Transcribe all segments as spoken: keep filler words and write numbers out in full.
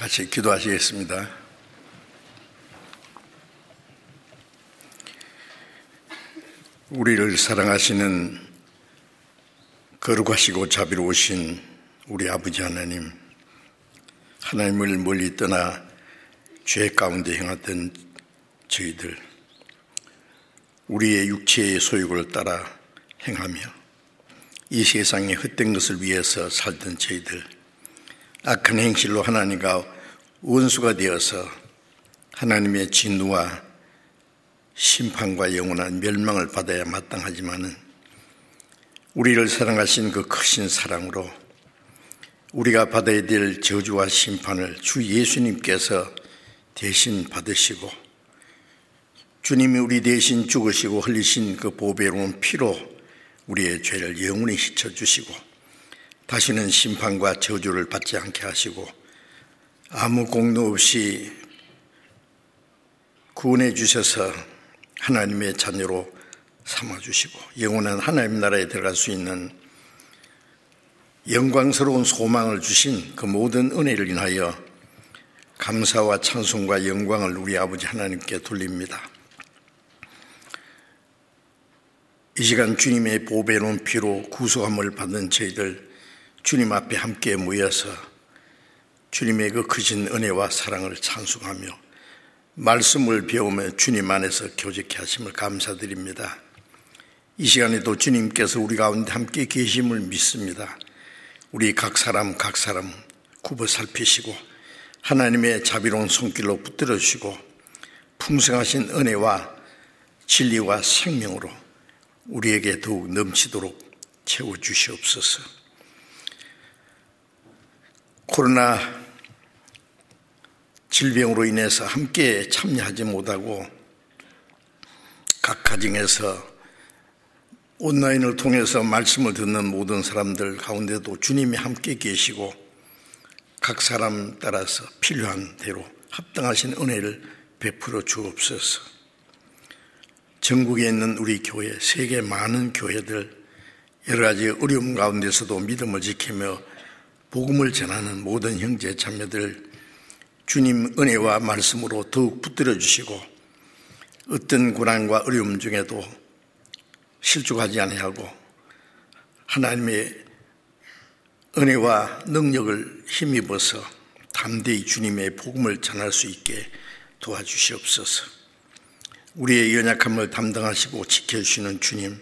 같이 기도하시겠습니다. 우리를 사랑하시는 거룩하시고 자비로우신 우리 아버지 하나님, 하나님을 멀리 떠나 죄 가운데 행하던 저희들, 우리의 육체의 소욕을 따라 행하며 이 세상의 헛된 것을 위해서 살던 저희들, 악한 행실로 하나님과 원수가 되어서 하나님의 진노와 심판과 영원한 멸망을 받아야 마땅하지만은 우리를 사랑하신 그 크신 사랑으로 우리가 받아야 될 저주와 심판을 주 예수님께서 대신 받으시고, 주님이 우리 대신 죽으시고 흘리신 그 보배로운 피로 우리의 죄를 영원히 씻어주시고 다시는 심판과 저주를 받지 않게 하시고 아무 공로 없이 구원해 주셔서 하나님의 자녀로 삼아주시고 영원한 하나님 나라에 들어갈 수 있는 영광스러운 소망을 주신 그 모든 은혜를 인하여 감사와 찬송과 영광을 우리 아버지 하나님께 돌립니다. 이 시간 주님의 보배로운 피로 구속함을 받는 저희들 주님 앞에 함께 모여서 주님의 그 크신 은혜와 사랑을 찬송하며 말씀을 배우며 주님 안에서 교제케 하심을 감사드립니다. 이 시간에도 주님께서 우리 가운데 함께 계심을 믿습니다. 우리 각 사람 각 사람 굽어 살피시고 하나님의 자비로운 손길로 붙들어 주시고 풍성하신 은혜와 진리와 생명으로 우리에게 더욱 넘치도록 채워주시옵소서. 코로나 질병으로 인해서 함께 참여하지 못하고 각 가정에서 온라인을 통해서 말씀을 듣는 모든 사람들 가운데도 주님이 함께 계시고 각 사람 따라서 필요한 대로 합당하신 은혜를 베풀어 주옵소서. 전국에 있는 우리 교회, 세계 많은 교회들, 여러 가지 어려움 가운데서도 믿음을 지키며 복음을 전하는 모든 형제 자매들 주님 은혜와 말씀으로 더욱 붙들어 주시고 어떤 고난과 어려움 중에도 실족하지 아니하고 하나님의 은혜와 능력을 힘입어서 담대히 주님의 복음을 전할 수 있게 도와주시옵소서. 우리의 연약함을 담당하시고 지켜주시는 주님,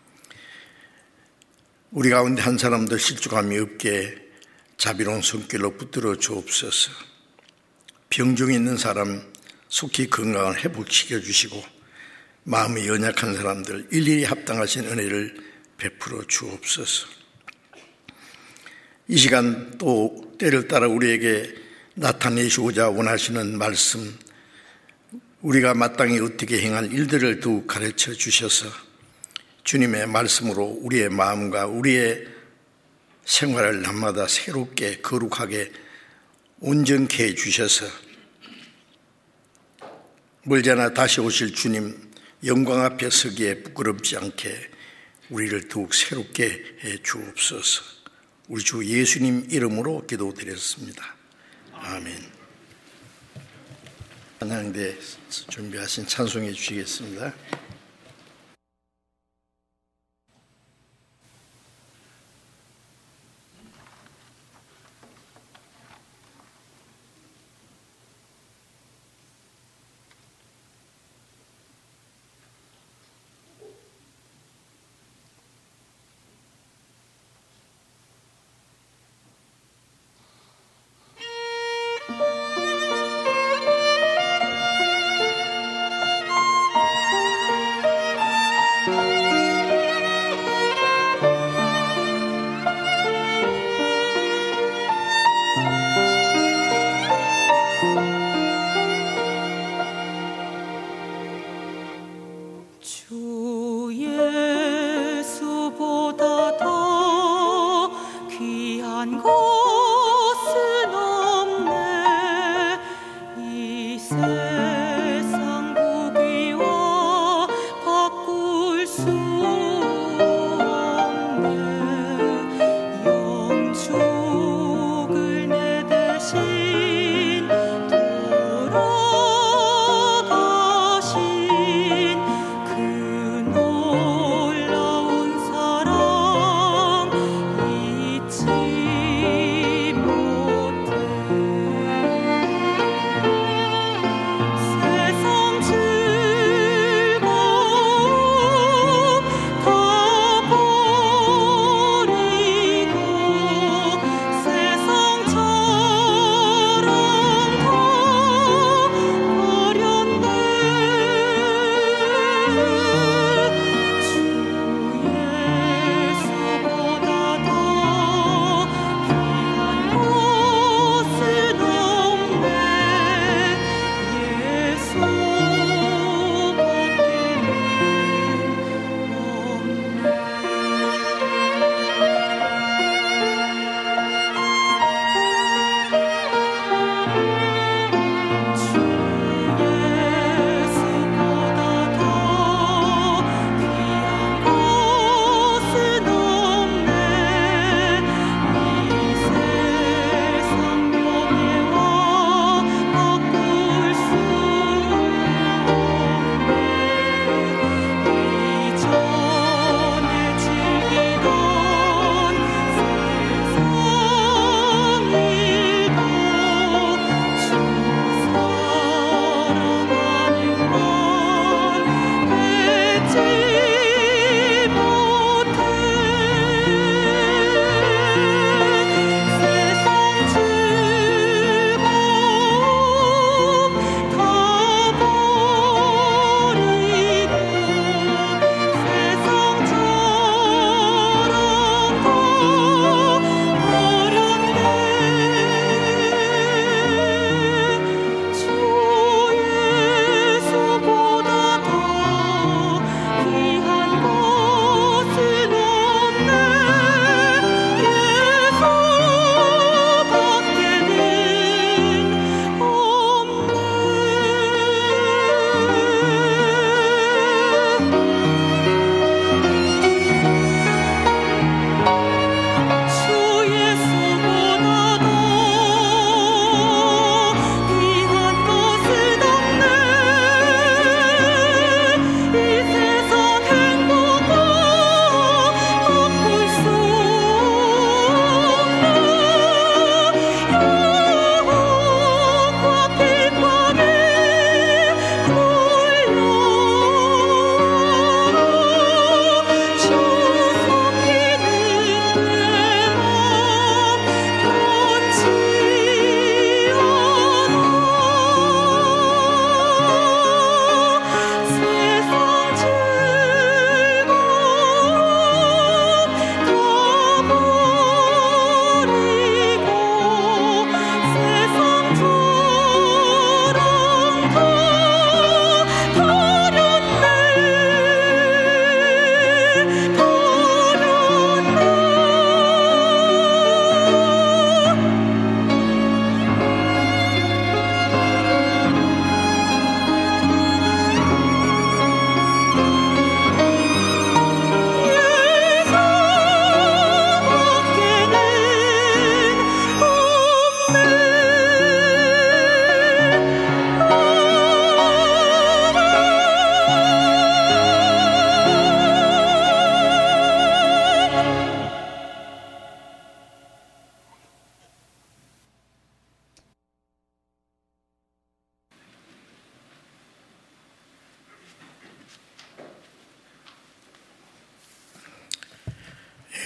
우리 가운데 한 사람도 실족함이 없게 자비로운 손길로 붙들어 주옵소서. 병중에 있는 사람 속히 건강을 회복시켜 주시고 마음이 연약한 사람들 일일이 합당하신 은혜를 베풀어 주옵소서. 이 시간 또 때를 따라 우리에게 나타내시고자 원하시는 말씀, 우리가 마땅히 어떻게 행할 일들을 더욱 가르쳐 주셔서 주님의 말씀으로 우리의 마음과 우리의 생활을 날마다 새롭게 거룩하게 온전케 해주셔서 멀지않아 다시 오실 주님 영광 앞에 서기에 부끄럽지 않게 우리를 더욱 새롭게 해 주옵소서. 우리 주 예수님 이름으로 기도드렸습니다. 아멘. 찬양대 준비하신 찬송해 주시겠습니다. thank you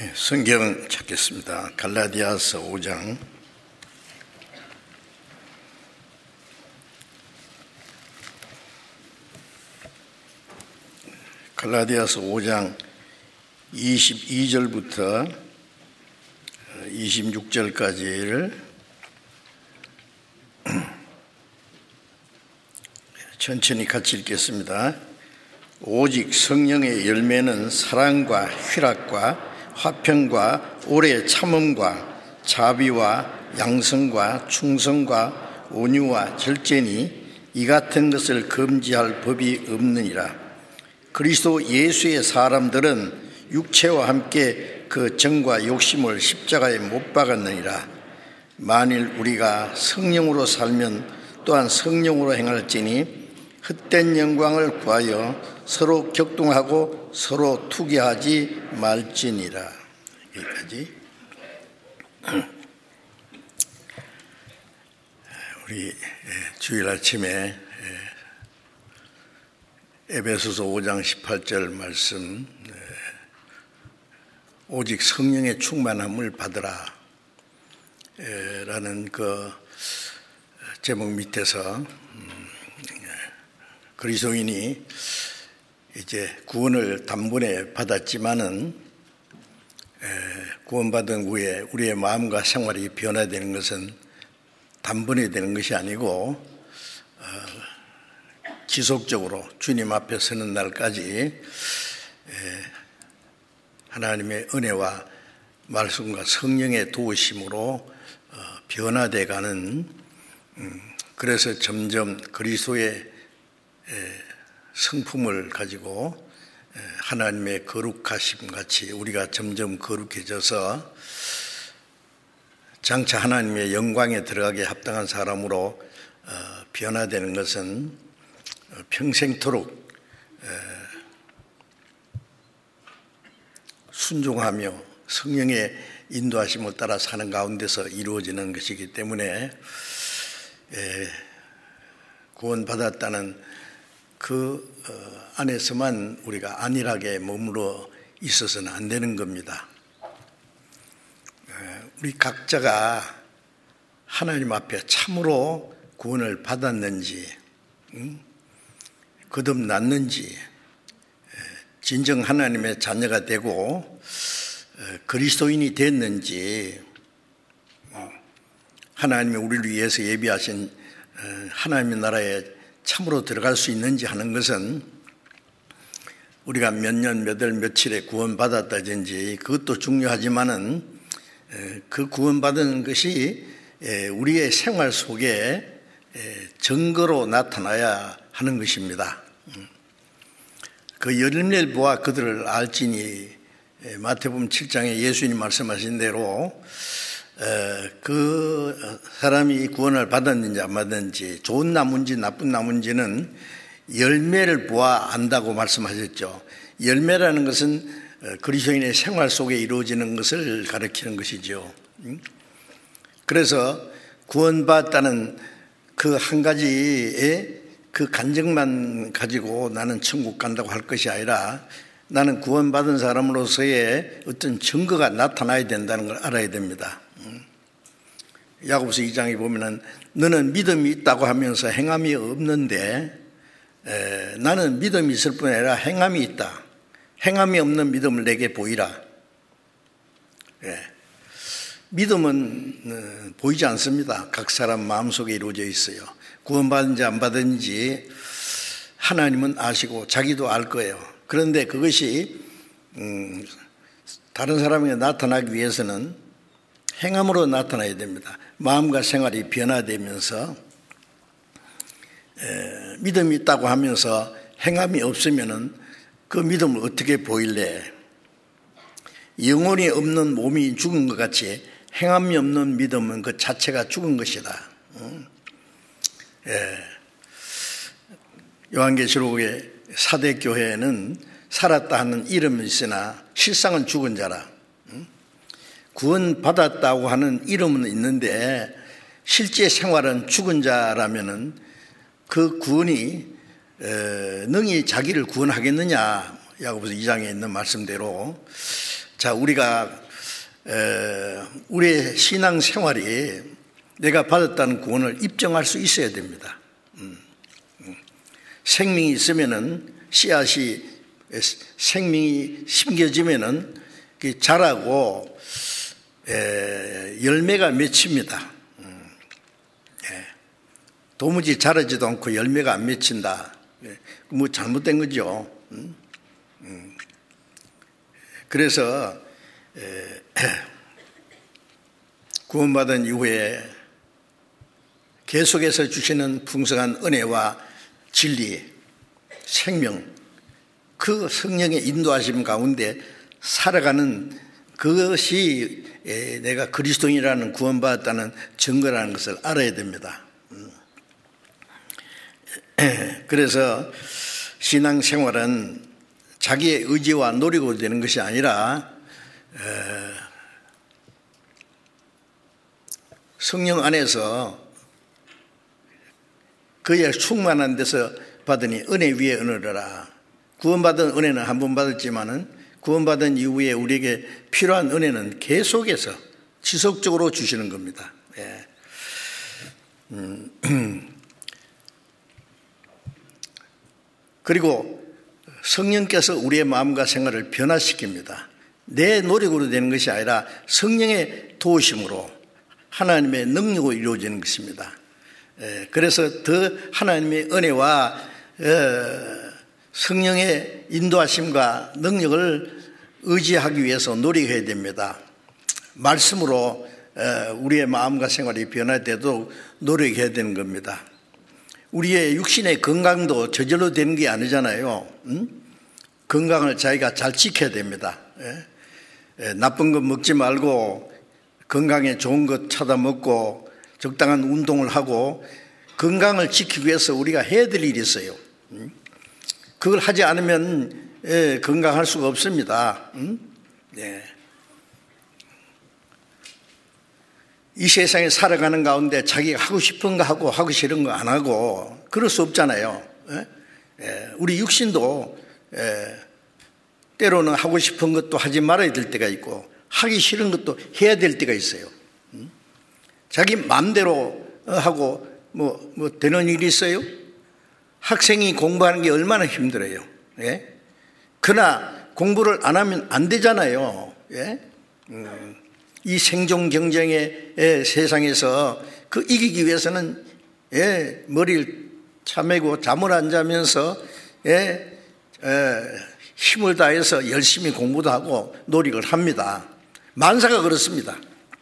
성경 찾겠습니다. 갈라디아서 오 장 갈라디아서 오 장 이십이 절부터 이십육 절까지를 천천히 같이 읽겠습니다. 오직 성령의 열매는 사랑과 희락과 화평과 오래 참음과 자비와 양성과 충성과 온유와 절제니 이 같은 것을 금지할 법이 없느니라. 그리스도 예수의 사람들은 육체와 함께 그 정과 욕심을 십자가에 못 박았느니라. 만일 우리가 성령으로 살면 또한 성령으로 행할지니 헛된 영광을 구하여 서로 격동하고 서로 투기하지 말지니라. 여기까지. 우리 주일 아침에 에베소서 오 장 십팔 절 말씀, 오직 성령의 충만함을 받으라 라는 그 제목 밑에서 그리스도인이 이제 구원을 단번에 받았지만은 구원받은 후에 우리의 마음과 생활이 변화되는 것은 단번에 되는 것이 아니고 지속적으로 주님 앞에 서는 날까지 하나님의 은혜와 말씀과 성령의 도우심으로 변화되어 가는, 그래서 점점 그리스도의 성품을 가지고 하나님의 거룩하심 같이 우리가 점점 거룩해져서 장차 하나님의 영광에 들어가게 합당한 사람으로 변화되는 것은 평생토록 순종하며 성령의 인도하심을 따라 사는 가운데서 이루어지는 것이기 때문에 구원받았다는 그 안에서만 우리가 안일하게 머물러 있어서는 안 되는 겁니다. 우리 각자가 하나님 앞에 참으로 구원을 받았는지, 거듭났는지, 진정 하나님의 자녀가 되고 그리스도인이 됐는지, 하나님이 우리를 위해서 예비하신 하나님의 나라에 참으로 들어갈 수 있는지 하는 것은 우리가 몇 년, 몇 월, 며칠에 구원받았다든지 그것도 중요하지만은 그 구원받은 것이 우리의 생활 속에 증거로 나타나야 하는 것입니다. 그 열매를 보아 그들을 알지니, 마태복음 칠 장에 예수님이 말씀하신 대로 그 사람이 구원을 받았는지 안 받았는지, 좋은 나무인지 나쁜 나무인지는 열매를 보아 안다고 말씀하셨죠. 열매라는 것은 그리스도인의 생활 속에 이루어지는 것을 가리키는 것이죠. 그래서 구원받았다는 그 한 가지의 그 간증만 가지고 나는 천국 간다고 할 것이 아니라 나는 구원받은 사람으로서의 어떤 증거가 나타나야 된다는 걸 알아야 됩니다. 야고보서 이 장에 보면은 너는 믿음이 있다고 하면서 행함이 없는데 에, 나는 믿음이 있을 뿐 아니라 행함이 있다. 행함이 없는 믿음을 내게 보이라. 예. 믿음은 어, 보이지 않습니다. 각 사람 마음속에 이루어져 있어요. 구원받은지 안 받은지 하나님은 아시고 자기도 알 거예요. 그런데 그것이 음, 다른 사람에게 나타나기 위해서는 행함으로 나타나야 됩니다. 마음과 생활이 변화되면서 에, 믿음이 있다고 하면서 행함이 없으면은 그 믿음을 어떻게 보일래? 영혼이 없는 몸이 죽은 것 같이 행함이 없는 믿음은 그 자체가 죽은 것이다. 예. 요한계시록의 사대 교회는 살았다 하는 이름이 있으나 실상은 죽은 자라. 구원받았다고 하는 이름은 있는데 실제 생활은 죽은 자라면은 그 구원이 능히 자기를 구원하겠느냐? 야고보서 이 장에 있는 말씀대로 자, 우리가 에, 우리의 신앙 생활이 내가 받았다는 구원을 입증할 수 있어야 됩니다. 음, 음. 생명이 있으면은 씨앗이 생명이 심겨지면은 자라고 에, 열매가 맺힙니다. 음, 예. 도무지 자라지도 않고 열매가 안 맺힌다. 예. 뭐 잘못된 거죠. 음? 음. 그래서 에, 구원받은 이후에 계속해서 주시는 풍성한 은혜와 진리, 생명, 그 성령의 인도하심 가운데 살아가는 그것이 내가 그리스도인이라는 구원받았다는 증거라는 것을 알아야 됩니다. 그래서 신앙생활은 자기의 의지와 노력으로 되는 것이 아니라 성령 안에서 그의 충만한 데서 받으니 은혜 위에 은혜라. 구원받은 은혜는 한 번 받았지만은 구원받은 이후에 우리에게 필요한 은혜는 계속해서 지속적으로 주시는 겁니다. 예. 음. 그리고 성령께서 우리의 마음과 생활을 변화시킵니다. 내 노력으로 되는 것이 아니라 성령의 도우심으로 하나님의 능력으로 이루어지는 것입니다. 그래서 더 하나님의 은혜와 성령의 인도하심과 능력을 의지하기 위해서 노력해야 됩니다. 말씀으로 우리의 마음과 생활이 변화되도록 노력해야 되는 겁니다. 우리의 육신의 건강도 저절로 되는 게 아니잖아요. 응? 건강을 자기가 잘 지켜야 됩니다. 예? 예, 나쁜 것 먹지 말고 건강에 좋은 것 찾아 먹고 적당한 운동을 하고 건강을 지키기 위해서 우리가 해야 될 일이 있어요. 응? 그걸 하지 않으면 예, 건강할 수가 없습니다. 응? 예. 이 세상에 살아가는 가운데 자기가 하고 싶은 거 하고 하고 싫은 거 안 하고 그럴 수 없잖아요. 예? 예, 우리 육신도 예, 때로는 하고 싶은 것도 하지 말아야 될 때가 있고 하기 싫은 것도 해야 될 때가 있어요. 음? 자기 마음대로 하고 뭐, 뭐 되는 일이 있어요? 학생이 공부하는 게 얼마나 힘들어요. 예? 그러나 공부를 안 하면 안 되잖아요. 예? 음. 이 생존 경쟁의 세상에서 그 이기기 위해서는 예, 머리를 차매고 잠을 안 자면서 예, 예, 힘을 다해서 열심히 공부도 하고 노력을 합니다. 만사가 그렇습니다.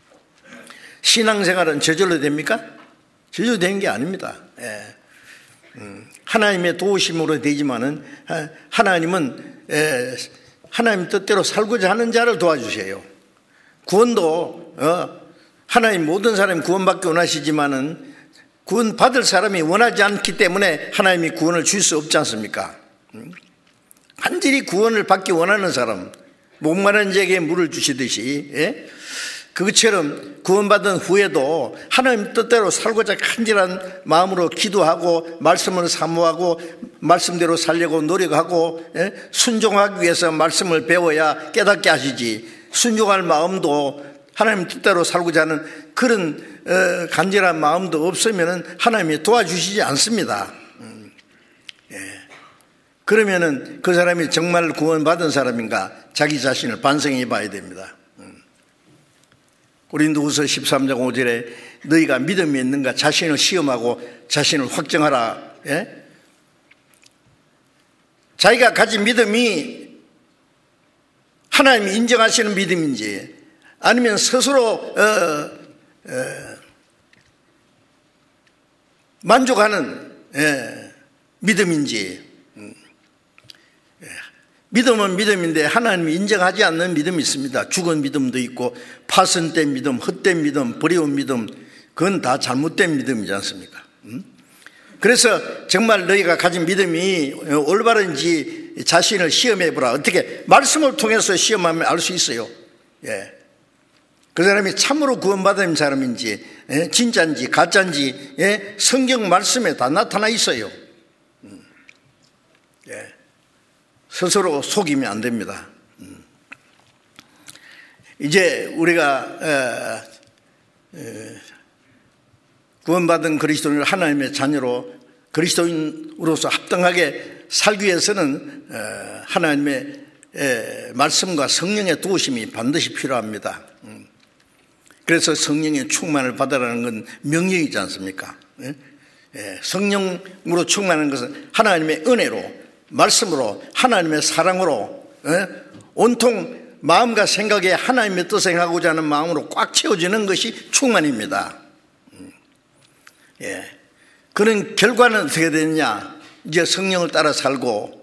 신앙생활은 저절로 됩니까? 저절로 되는 게 아닙니다. 예. 음, 하나님의 도우심으로 되지만은 하나님은 예, 하나님 뜻대로 살고자 하는 자를 도와주세요. 구원도 어, 하나님 모든 사람이 구원받기 원하시지만은 구원 받을 사람이 원하지 않기 때문에 하나님이 구원을 줄 수 없지 않습니까? 간절히 구원을 받기 원하는 사람, 목마른 자에게 물을 주시듯이 예? 그것처럼 구원받은 후에도 하나님 뜻대로 살고자 간절한 마음으로 기도하고 말씀을 사모하고 말씀대로 살려고 노력하고 예? 순종하기 위해서 말씀을 배워야 깨닫게 하시지. 순종할 마음도 하나님 뜻대로 살고자 하는 그런 어, 간절한 마음도 없으면 하나님이 도와주시지 않습니다. 음, 예. 그러면은 그 사람이 정말 구원받은 사람인가 자기 자신을 반성해 봐야 됩니다. 음. 고린도후서 십삼 장 오 절에 너희가 믿음이 있는가 자신을 시험하고 자신을 확정하라. 예? 자기가 가진 믿음이 하나님이 인정하시는 믿음인지 아니면 스스로 어, 어, 만족하는 예, 믿음인지. 음, 예. 믿음은 믿음인데 하나님이 인정하지 않는 믿음이 있습니다. 죽은 믿음도 있고 파손된 믿음, 헛된 믿음, 버려온 믿음, 그건 다 잘못된 믿음이지 않습니까? 음? 그래서 정말 너희가 가진 믿음이 올바른지 자신을 시험해보라. 어떻게? 말씀을 통해서 시험하면 알 수 있어요. 예. 그 사람이 참으로 구원받은 사람인지 예? 진짜인지 가짜인지 예? 성경 말씀에 다 나타나 있어요. 음. 예. 스스로 속이면 안 됩니다. 음. 이제 우리가 구원받은 그리스도인을 하나님의 자녀로 그리스도인으로서 합당하게 살기 위해서는 하나님의 말씀과 성령의 도우심이 반드시 필요합니다. 그래서 성령의 충만을 받으라는 건 명령이지 않습니까? 성령으로 충만한 것은 하나님의 은혜로, 말씀으로, 하나님의 사랑으로, 온통 마음과 생각에 하나님의 뜻을 행하고자 하는 마음으로 꽉 채워지는 것이 충만입니다. 예. 그런 결과는 어떻게 되느냐? 이제 성령을 따라 살고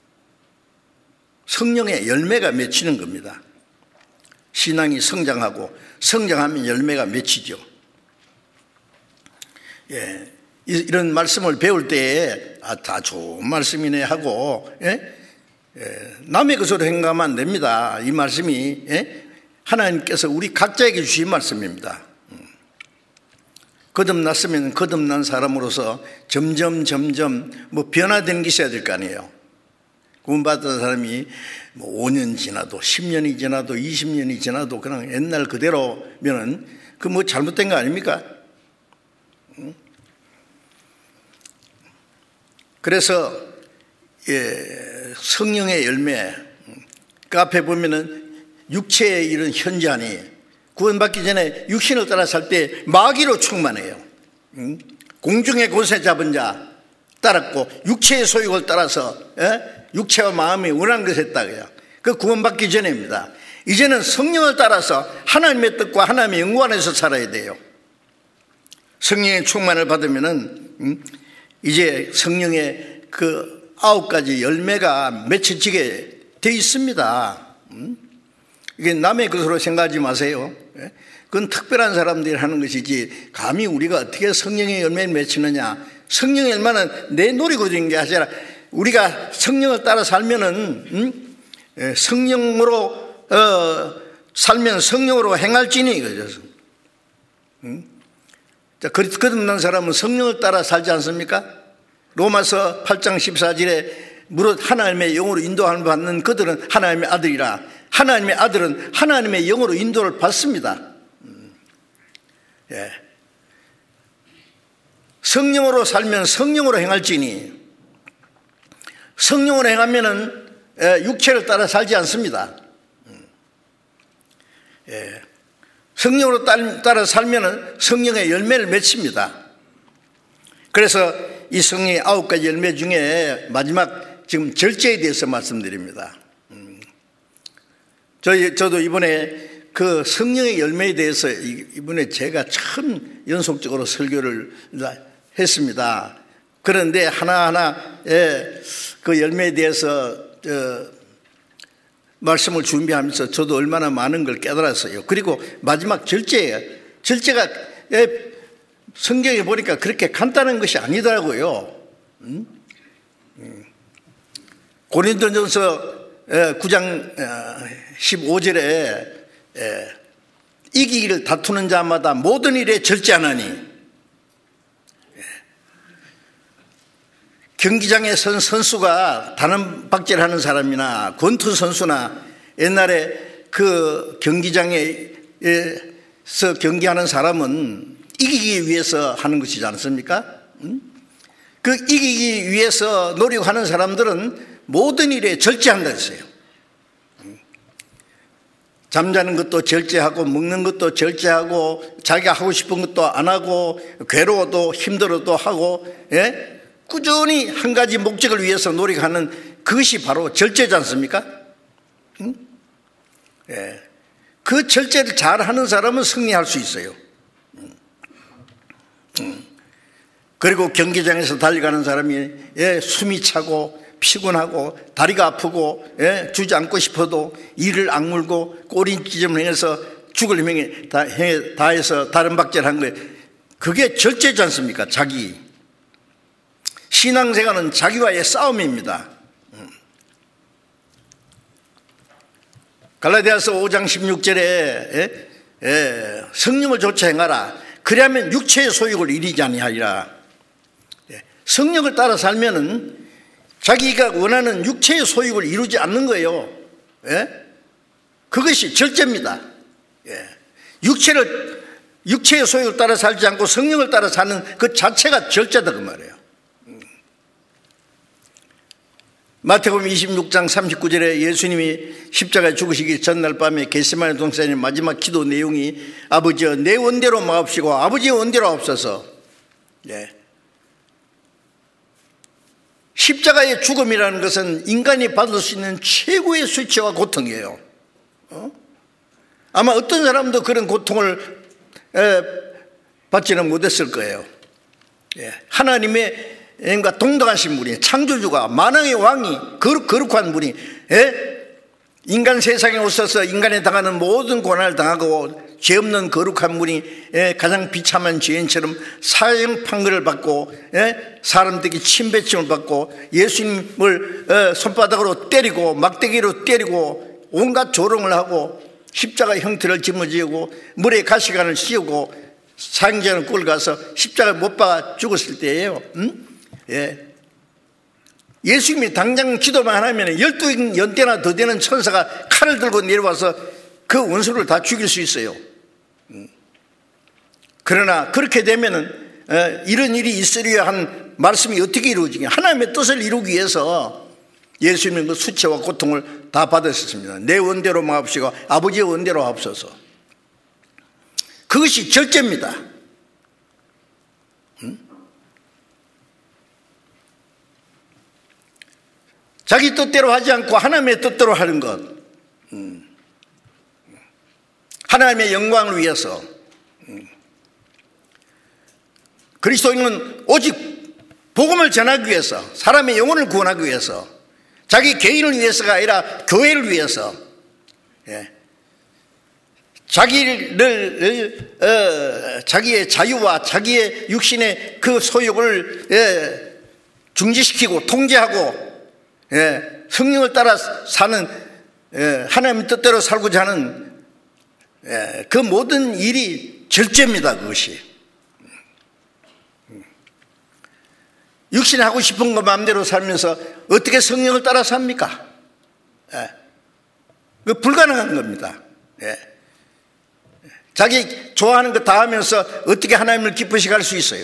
성령의 열매가 맺히는 겁니다. 신앙이 성장하고 성장하면 열매가 맺히죠. 예. 이런 말씀을 배울 때에 아, 다 좋은 말씀이네 하고 예? 예. 남의 것으로 행하면 안 됩니다. 이 말씀이 예? 하나님께서 우리 각자에게 주신 말씀입니다. 거듭났으면 거듭난 사람으로서 점점 점점 뭐 변화되는 게 있어야 될 거 아니에요. 구원받은 사람이 뭐 오 년 지나도 십 년이 지나도 이십 년이 지나도 그냥 옛날 그대로면은 그 뭐 잘못된 거 아닙니까? 그래서 예, 성령의 열매, 그 앞에 보면은 육체의 이런 현저하니 구원받기 전에 육신을 따라 살 때 마귀로 충만해요. 공중의 권세 잡은 자 따랐고 육체의 소욕을 따라서 예? 육체와 마음이 원한 것에 했다. 그 구원받기 전에입니다. 이제는 성령을 따라서 하나님의 뜻과 하나님의 영광 안에서 살아야 돼요. 성령의 충만을 받으면은 음? 이제 성령의 그 아홉 가지 열매가 맺혀지게 돼 있습니다. 음? 이게 남의 것으로 생각하지 마세요. 그건 특별한 사람들이 하는 것이지 감히 우리가 어떻게 성령의 열매를 맺히느냐. 성령의 열매는 내 노리고 되는 게 아니라 우리가 성령을 따라 살면은 음? 성령으로 어, 살면 성령으로 행할지니 이거죠. 음? 자, 거듭난 사람은 성령을 따라 살지 않습니까? 로마서 팔 장 십사 절에 무릇 하나님의 영으로 인도함을 받는 그들은 하나님의 아들이라. 하나님의 아들은 하나님의 영으로 인도를 받습니다. 예. 성령으로 살면 성령으로 행할지니 성령으로 행하면은 육체를 따라 살지 않습니다. 예. 성령으로 따라 살면은 성령의 열매를 맺습니다. 그래서 이 성령의 아홉 가지 열매 중에 마지막 지금 절제에 대해서 말씀드립니다. 저희, 저도 이번에 그 성령의 열매에 대해서 이번에 제가 처음 연속적으로 설교를 했습니다. 그런데 하나하나의 그 열매에 대해서 말씀을 준비하면서 저도 얼마나 많은 걸 깨달았어요. 그리고 마지막 절제예요. 절제가 성경에 보니까 그렇게 간단한 것이 아니더라고요. 고린도전서 구 장 십오 절에 이기기를 다투는 자마다 모든 일에 절제하나니, 경기장에 선 선수가 단원 박제하는 사람이나 권투 선수나 옛날에 그 경기장에서 경기하는 사람은 이기기 위해서 하는 것이지 않습니까? 그 이기기 위해서 노력하는 사람들은 모든 일에 절제한다 했어요. 잠자는 것도 절제하고 먹는 것도 절제하고 자기가 하고 싶은 것도 안 하고 괴로워도 힘들어도 하고 예? 꾸준히 한 가지 목적을 위해서 노력하는 그것이 바로 절제지 않습니까? 응? 예. 그 절제를 잘하는 사람은 승리할 수 있어요. 응. 응. 그리고 경기장에서 달려가는 사람이 예, 숨이 차고 피곤하고 다리가 아프고 예, 주지 않고 싶어도 이를 악물고 꼬리찢음을 행해서 죽을 힘에 다, 다 해서 다른 박제를 한 거예요. 그게 절제지 않습니까? 자기. 신앙생활은 자기와의 싸움입니다. 갈라디아서 오 장 십육 절에 예, 예, 성령을 좇아 행하라. 그리하면 육체의 소욕을 이루지 아니하리라. 예, 성령을 따라 살면은 자기가 원하는 육체의 소욕을 이루지 않는 거예요. 예? 그것이 절제입니다. 예. 육체를, 육체의 소욕을 따라 살지 않고 성령을 따라 사는 그 자체가 절제다 그 말이에요. 마태복음 이십육 장 삼십구 절에 예수님이 십자가에 죽으시기 전날 밤에 겟세마네 동산의 마지막 기도 내용이 아버지여 내 원대로 마옵시고 아버지의 원대로 없어서, 예. 십자가의 죽음이라는 것은 인간이 받을 수 있는 최고의 수치와 고통이에요. 어? 아마 어떤 사람도 그런 고통을 에, 받지는 못했을 거예요. 예. 하나님의 과 동등하신 분이, 창조주가, 만왕의 왕이, 거룩, 거룩한 분이, 예? 인간 세상에 오셔서 인간에 당하는 모든 고난을 당하고 죄 없는 거룩한 분이, 예? 가장 비참한 죄인처럼 사형 판결을 받고, 예? 사람들에게 침뱉음을 받고 예수님을 어, 손바닥으로 때리고 막대기로 때리고 온갖 조롱을 하고 십자가 형태를 짊어지고 머리에 가시관을 씌우고 사형장을 끌고 가서 십자가를 못 박아 죽었을 때예요. 응? 예. 예수님이 당장 기도만 하면 열두 연대나 더 되는 천사가 칼을 들고 내려와서 그 원수를 다 죽일 수 있어요. 그러나 그렇게 되면은 이런 일이 있으려 한 말씀이 어떻게 이루어지냐? 하나님의 뜻을 이루기 위해서 예수님은 그 수치와 고통을 다 받으셨습니다. 내 원대로 마옵시고 아버지의 원대로 하옵소서. 그것이 절제입니다. 자기 뜻대로 하지 않고 하나님의 뜻대로 하는 것, 음. 하나님의 영광을 위해서. 음. 그리스도인은 오직 복음을 전하기 위해서, 사람의 영혼을 구원하기 위해서, 자기 개인을 위해서가 아니라 교회를 위해서, 예. 자기를 어, 자기의 자유와 자기의 육신의 그 소욕을 예, 중지시키고 통제하고, 예, 성령을 따라 사는, 예, 하나님 뜻대로 살고자 하는, 예, 그 모든 일이 절제입니다. 그것이 육신이 하고 싶은 거 마음대로 살면서 어떻게 성령을 따라 삽니까? 예, 그 불가능한 겁니다. 예. 자기 좋아하는 거 다 하면서 어떻게 하나님을 기쁘시게 할 수 있어요?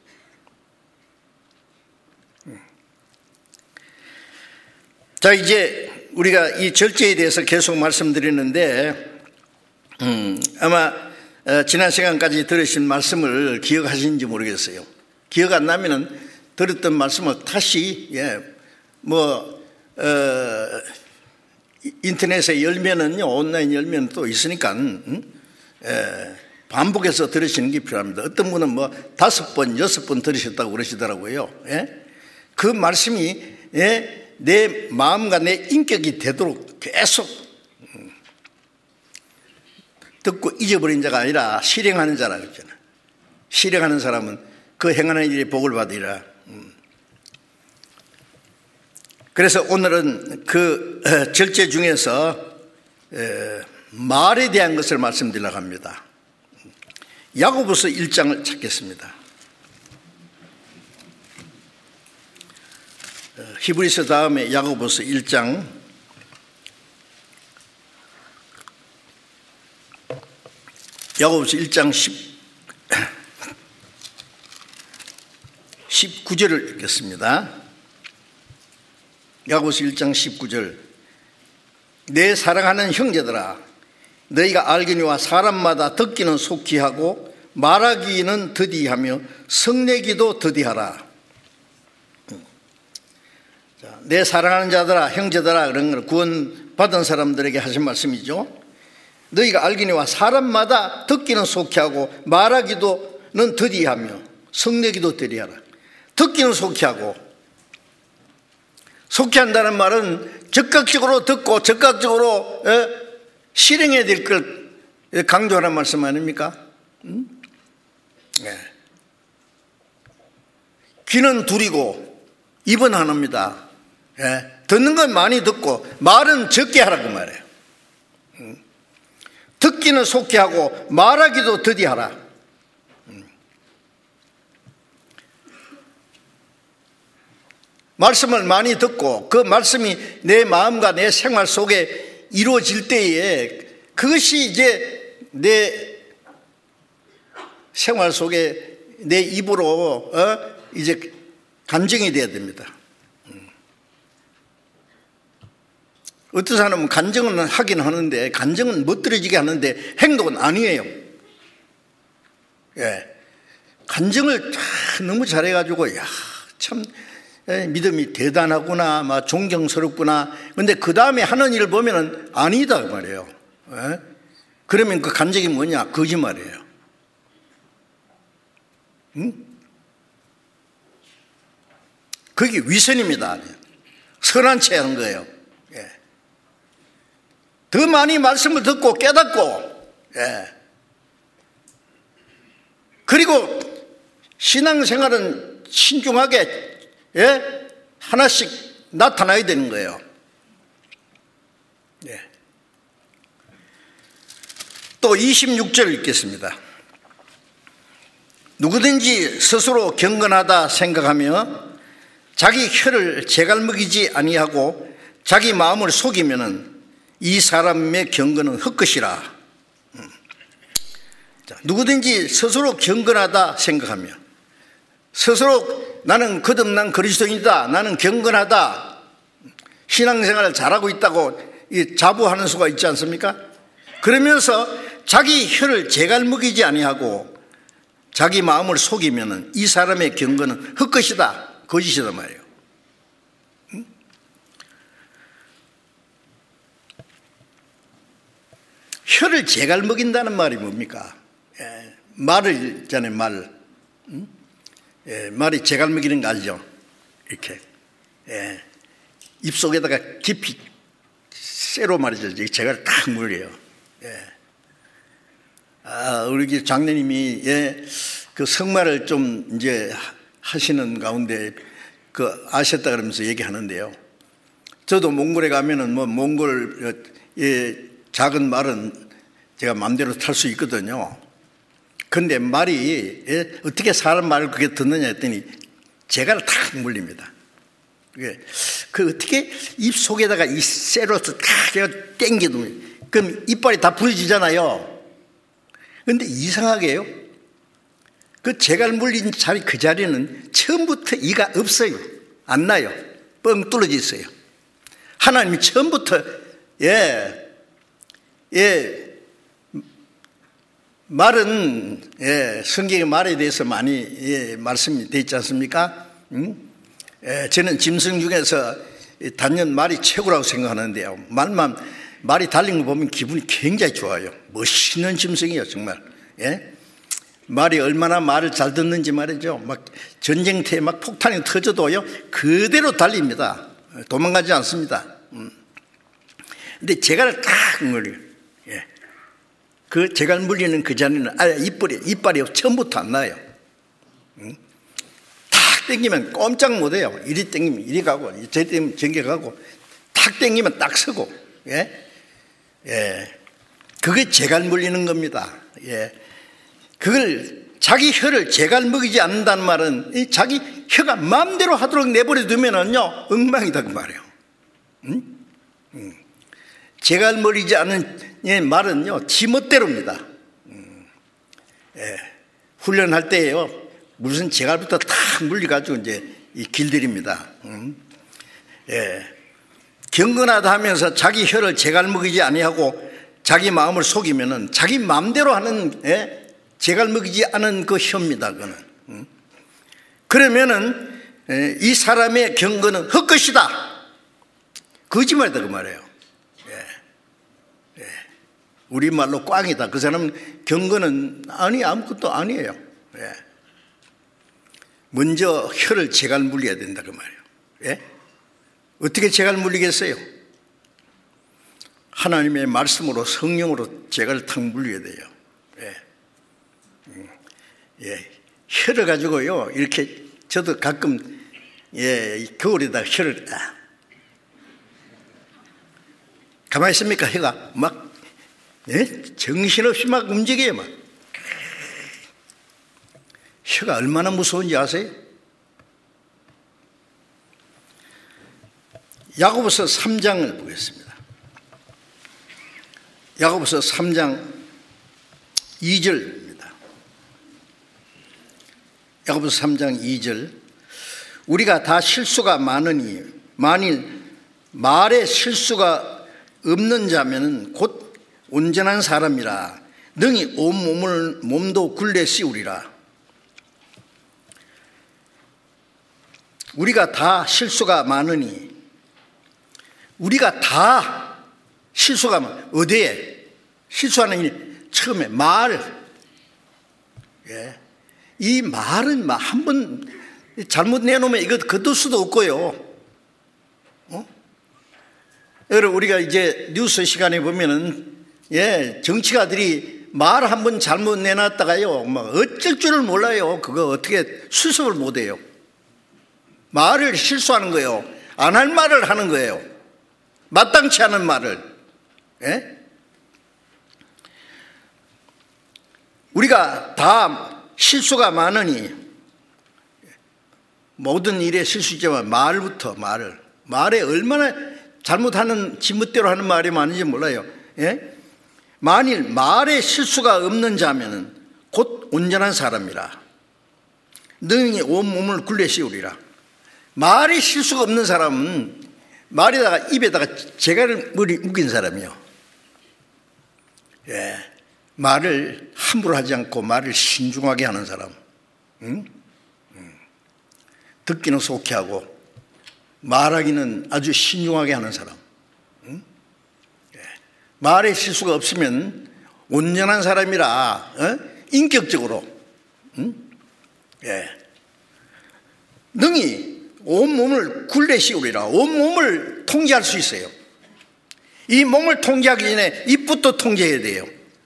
자, 이제 우리가 이 절제에 대해서 계속 말씀드리는데, 음, 아마 어, 지난 시간까지 들으신 말씀을 기억하시는지 모르겠어요. 기억 안 나면은 들었던 말씀을 다시, 예, 뭐 어, 인터넷에 열면은요, 온라인 열면 또 있으니까 음, 예, 반복해서 들으시는 게 필요합니다. 어떤 분은 뭐 다섯 번, 여섯 번 들으셨다고 그러시더라고요. 예? 그 말씀이, 예, 내 마음과 내 인격이 되도록 계속 듣고 잊어버린 자가 아니라 실행하는 자라 그랬잖아. 실행하는 사람은 그 행하는 일에 복을 받으리라. 그래서 오늘은 그 절제 중에서 말에 대한 것을 말씀드리려고 합니다. 야고보서 일 장을 찾겠습니다. 히브리서 다음에 야고보서 일 장 야고보서 일 장 십구 절을 읽겠습니다. 야고보서 일 장 십구 절. 내 사랑하는 형제들아, 너희가 알기니와 사람마다 듣기는 속히 하고 말하기는 더디하며 성내기도 더디하라. 내 사랑하는 자들아, 형제들아, 그런 걸 구원받은 사람들에게 하신 말씀이죠. 너희가 알기니와 사람마다 듣기는 속히 하고 말하기도는 더디하며 성내기도 더디하라. 듣기는 속히 하고, 속히 한다는 말은 적극적으로 듣고 적극적으로 실행해야 될 걸 강조하는 말씀 아닙니까? 음? 네. 귀는 둘이고 입은 하나입니다. 예, 듣는 건 많이 듣고 말은 적게 하라고 말해요. 음. 듣기는 속히 하고 말하기도 더디하라. 음. 말씀을 많이 듣고 그 말씀이 내 마음과 내 생활 속에 이루어질 때에 그것이 이제 내 생활 속에 내 입으로 어? 이제 간증이 돼야 됩니다. 어떤 사람은 간증은 하긴 하는데 간증은 멋들어지게 하는데 행동은 아니에요. 예, 간증을 너무 잘해가지고 야, 참 믿음이 대단하구나, 막 존경스럽구나. 근데 그 다음에 하는 일을 보면은 아니다 그 말이에요. 예? 그러면 그 간증이 뭐냐? 거짓말이에요. 응? 그게 위선입니다. 선한 채 하는 거예요. 예. 더 많이 말씀을 듣고 깨닫고, 예. 그리고 신앙생활은 신중하게, 예? 하나씩 나타나야 되는 거예요. 예. 또 이십육 절 읽겠습니다. 누구든지 스스로 경건하다 생각하며 자기 혀를 제갈먹이지 아니하고 자기 마음을 속이면은 이 사람의 경건은 헛것이라. 자, 누구든지 스스로 경건하다 생각하며, 스스로 나는 거듭난 그리스도인이다, 나는 경건하다, 신앙생활을 잘하고 있다고 자부하는 수가 있지 않습니까? 그러면서 자기 혀를 제갈먹이지 아니하고 자기 마음을 속이면은 이 사람의 경건은 헛것이다, 거짓이다 말이에요. 응? 혀를 제갈먹인다는 말이 뭡니까? 예, 말을 있잖아요, 말. 응? 예, 말이 제갈먹이는 거 알죠? 이렇게. 예, 입속에다가 깊이 쇠로 말이죠. 제갈 딱 물려요. 예. 아, 우리 장로님이, 예, 그 성말을 좀 이제 하시는 가운데 그 아셨다 그러면서 얘기하는데요. 저도 몽골에 가면은 뭐 몽골, 예, 작은 말은 제가 마음대로 탈 수 있거든요. 근데 말이, 예, 어떻게 사람 말을 그렇게 듣느냐 했더니 제갈 탁 물립니다. 그게 그 어떻게 입 속에다가 이 쇠로 탁 땡겨도 그럼 이빨이 다 부러지잖아요. 근데 이상하게요, 그 제갈 물린 자리 그 자리는 처음부터 이가 없어요. 안 나요. 뻥 뚫어져 있어요. 하나님이 처음부터, 예, 예, 말은, 예, 성경의 말에 대해서 많이, 예, 말씀이 되어 있지 않습니까? 응? 예, 저는 짐승 중에서 단연 말이 최고라고 생각하는데요. 말만, 말이 달린 거 보면 기분이 굉장히 좋아요. 멋있는 짐승이에요, 정말. 예? 말이 얼마나 말을 잘 듣는지 말이죠. 막 전쟁터에 막 폭탄이 터져도요, 그대로 달립니다. 도망가지 않습니다. 음. 근데 제갈을 딱 물려요. 예. 그 제갈 물리는 그 자리는 아예 이빨이, 이빨이 처음부터 안 나요. 음. 탁 땡기면 꼼짝 못 해요. 이리 땡기면 이리 가고, 저리 땡기면 저리 가고, 탁 땡기면 딱 서고, 예. 예. 그게 제갈 물리는 겁니다. 예. 그걸 자기 혀를 제갈먹이지 않는다는 말은 자기 혀가 마음대로 하도록 내버려 두면은요, 엉망이다 그 말이에요. 응? 응. 제갈먹이지 않는 말은요, 지멋대로입니다. 음. 예. 훈련할 때에요, 무슨 제갈부터 탁 물려가지고 이제 길들입니다. 음. 예. 경건하다 하면서 자기 혀를 제갈먹이지 아니하고 자기 마음을 속이면은 자기 마음대로 하는, 예? 제갈먹이지 않은 그 혀입니다. 그거는. 음. 그러면은, 예, 이 사람의 경건은 헛것이다, 거짓말이다 그 말이에요. 예. 예. 우리말로 꽝이다. 그 사람은 경건은 아니, 아무것도 아니에요. 예. 먼저 혀를 제갈 물려야 된다 그 말이에요. 예? 어떻게 제갈 물리겠어요? 하나님의 말씀으로, 성령으로 제갈 탁 물려야 돼요. 예. 예. 혀를 가지고요, 이렇게 저도 가끔, 예, 겨울에다 혀를, 아. 가만히 있습니까? 혀가 막, 예? 정신없이 막 움직여요, 막. 혀가 얼마나 무서운지 아세요? 야고보서 삼 장을 보겠습니다. 야고보서 삼 장 이 절입니다. 야고보서 삼 장 이 절. 우리가 다 실수가 많으니 만일 말에 실수가 없는 자면은 곧 온전한 사람이라 능히 온 몸을 몸도 굴레 씌우리라. 우리가 다 실수가 많으니, 우리가 다 실수가 많, 어디에 실수하는 일? 처음에 말. 예. 이 말은 한 번 잘못 내놓으면 이거 거둘 수도 없고요. 어? 여러분, 우리가 이제 뉴스 시간에 보면은, 예, 정치가들이 말 한 번 잘못 내놨다가요, 막 어쩔 줄을 몰라요. 그거 어떻게 수습을 못 해요. 말을 실수하는 거예요. 안 할 말을 하는 거예요. 마땅치 않은 말을. 예? 우리가 다 실수가 많으니, 모든 일에 실수 있지만 말부터 말을, 말에 얼마나 잘못하는 지멋대로 하는 말이 많은지 몰라요. 예? 만일 말에 실수가 없는 자면은 곧 온전한 사람이라 능히 온 몸을 굴레 씌우리라. 말에 실수가 없는 사람은 말에다가 입에다가 재갈을 머리 묶인 사람이요. 예, 말을 함부로 하지 않고 말을 신중하게 하는 사람. 응? 응. 듣기는 속히 하고 말하기는 아주 신중하게 하는 사람. 응? 예. 말에 실수가 없으면 온전한 사람이라, 어? 인격적으로, 응? 예. 능히 온 몸을 굴레 씌우리라. 온 몸을 통제할 수 있어요. 이 몸을 통제하기 전에 입부터 통제해야 돼요.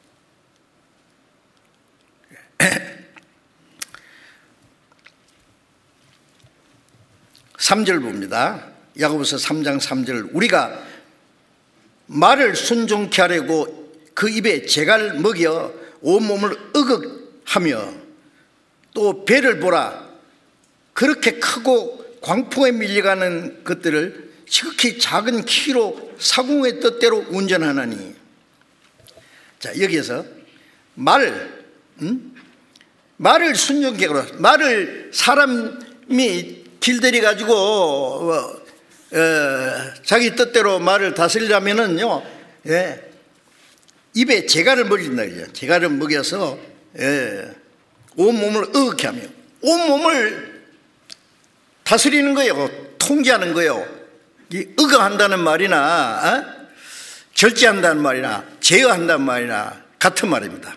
삼 절 봅니다. 야고보서 삼 장 삼 절. 우리가 말을 순종케 하려고 그 입에 재갈 먹여 온몸을 으극하며 또 배를 보라. 그렇게 크고 광풍에 밀려가는 것들을 지극히 작은 키로 사공의 뜻대로 운전하나니. 자, 여기에서 말, 음? 말을 순종케 하라. 말을 사람이 길들이 가지고 어, 어, 자기 뜻대로 말을 다스리려면은요, 예, 입에 재갈을 먹인다 그죠. 재갈을 먹여서 예, 온 몸을 으흑게 하며 온 몸을 다스리는 거예요. 통제하는 거예요. 이 으거한다는 말이나 어? 절제한다는 말이나 제어한다는 말이나 같은 말입니다.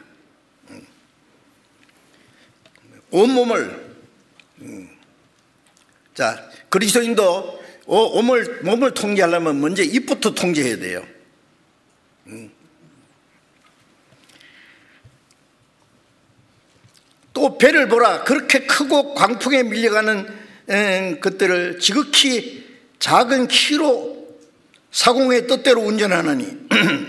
온 몸을 음. 자, 그리스도인도 몸을, 몸을 통제하려면 먼저 입부터 통제해야 돼요. 음. 또 배를 보라. 그렇게 크고 광풍에 밀려가는 것들을 지극히 작은 키로 사공의 뜻대로 운전하느니.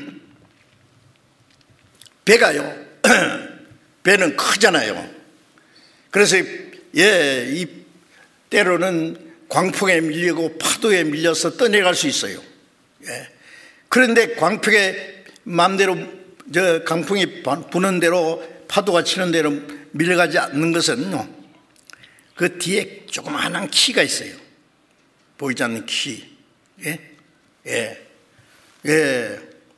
배가요, 배는 크잖아요. 그래서 예, 이 때로는 광풍에 밀리고 파도에 밀려서 떠내갈 수 있어요. 예. 그런데 광풍에 마음대로 저 강풍이 부는 대로 파도가 치는 대로 밀려가지 않는 것은 그 뒤에 조그마한 키가 있어요. 보이지 않는 키. 예? 예. 예.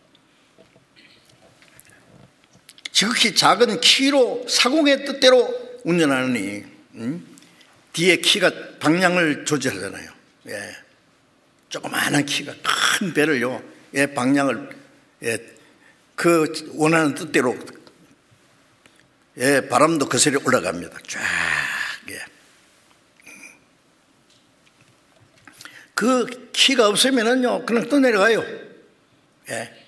지극히 작은 키로 사공의 뜻대로 운전하느니, 음? 뒤에 키가 방향을 조절하잖아요. 예. 조그마한 키가 큰 배를요, 예, 방향을, 예, 그 원하는 뜻대로, 예, 바람도 거슬러 올라갑니다. 쫙, 예. 그 키가 없으면은요, 그냥 떠내려가요. 예.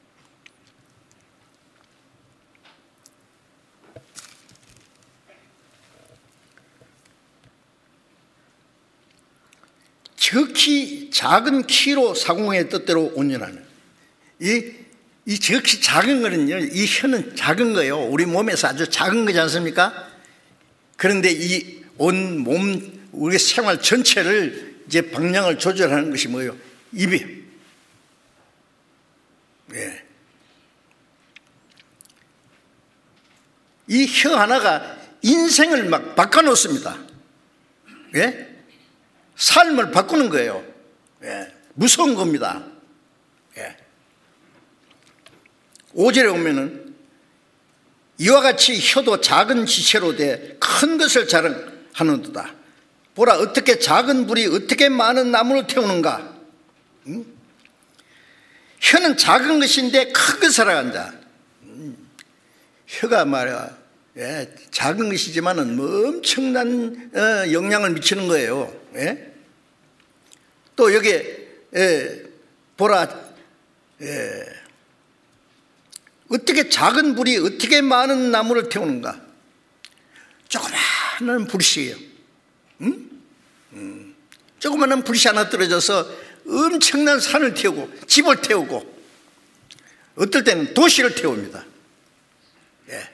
지극히 작은 키로 사공의 뜻대로 운전하는 이, 이 지극히 작은 거는요, 이 혀는 작은 거예요. 우리 몸에서 아주 작은 거지 않습니까? 그런데 이 온 몸, 우리 생활 전체를 이제 방향을 조절하는 것이 뭐예요? 입이. 예. 이 혀 하나가 인생을 막 바꿔놓습니다. 예? 삶을 바꾸는 거예요. 예. 무서운 겁니다. 예. 오 절에 보면은 이와 같이 혀도 작은 지체로 돼 큰 것을 자랑하는도다. 보라, 어떻게 작은 불이 어떻게 많은 나무를 태우는가. 응? 혀는 작은 것인데 큰 것을 살아간다. 음. 혀가 말이야, 예, 작은 것이지만은 뭐 엄청난 어, 영향을 미치는 거예요. 예? 또 여기에 예, 보라, 예, 어떻게 작은 불이 어떻게 많은 나무를 태우는가. 조그마한 불씨예요. 응? 음. 조그마한 불씨 하나 떨어져서 엄청난 산을 태우고 집을 태우고 어떨 때는 도시를 태웁니다. 예.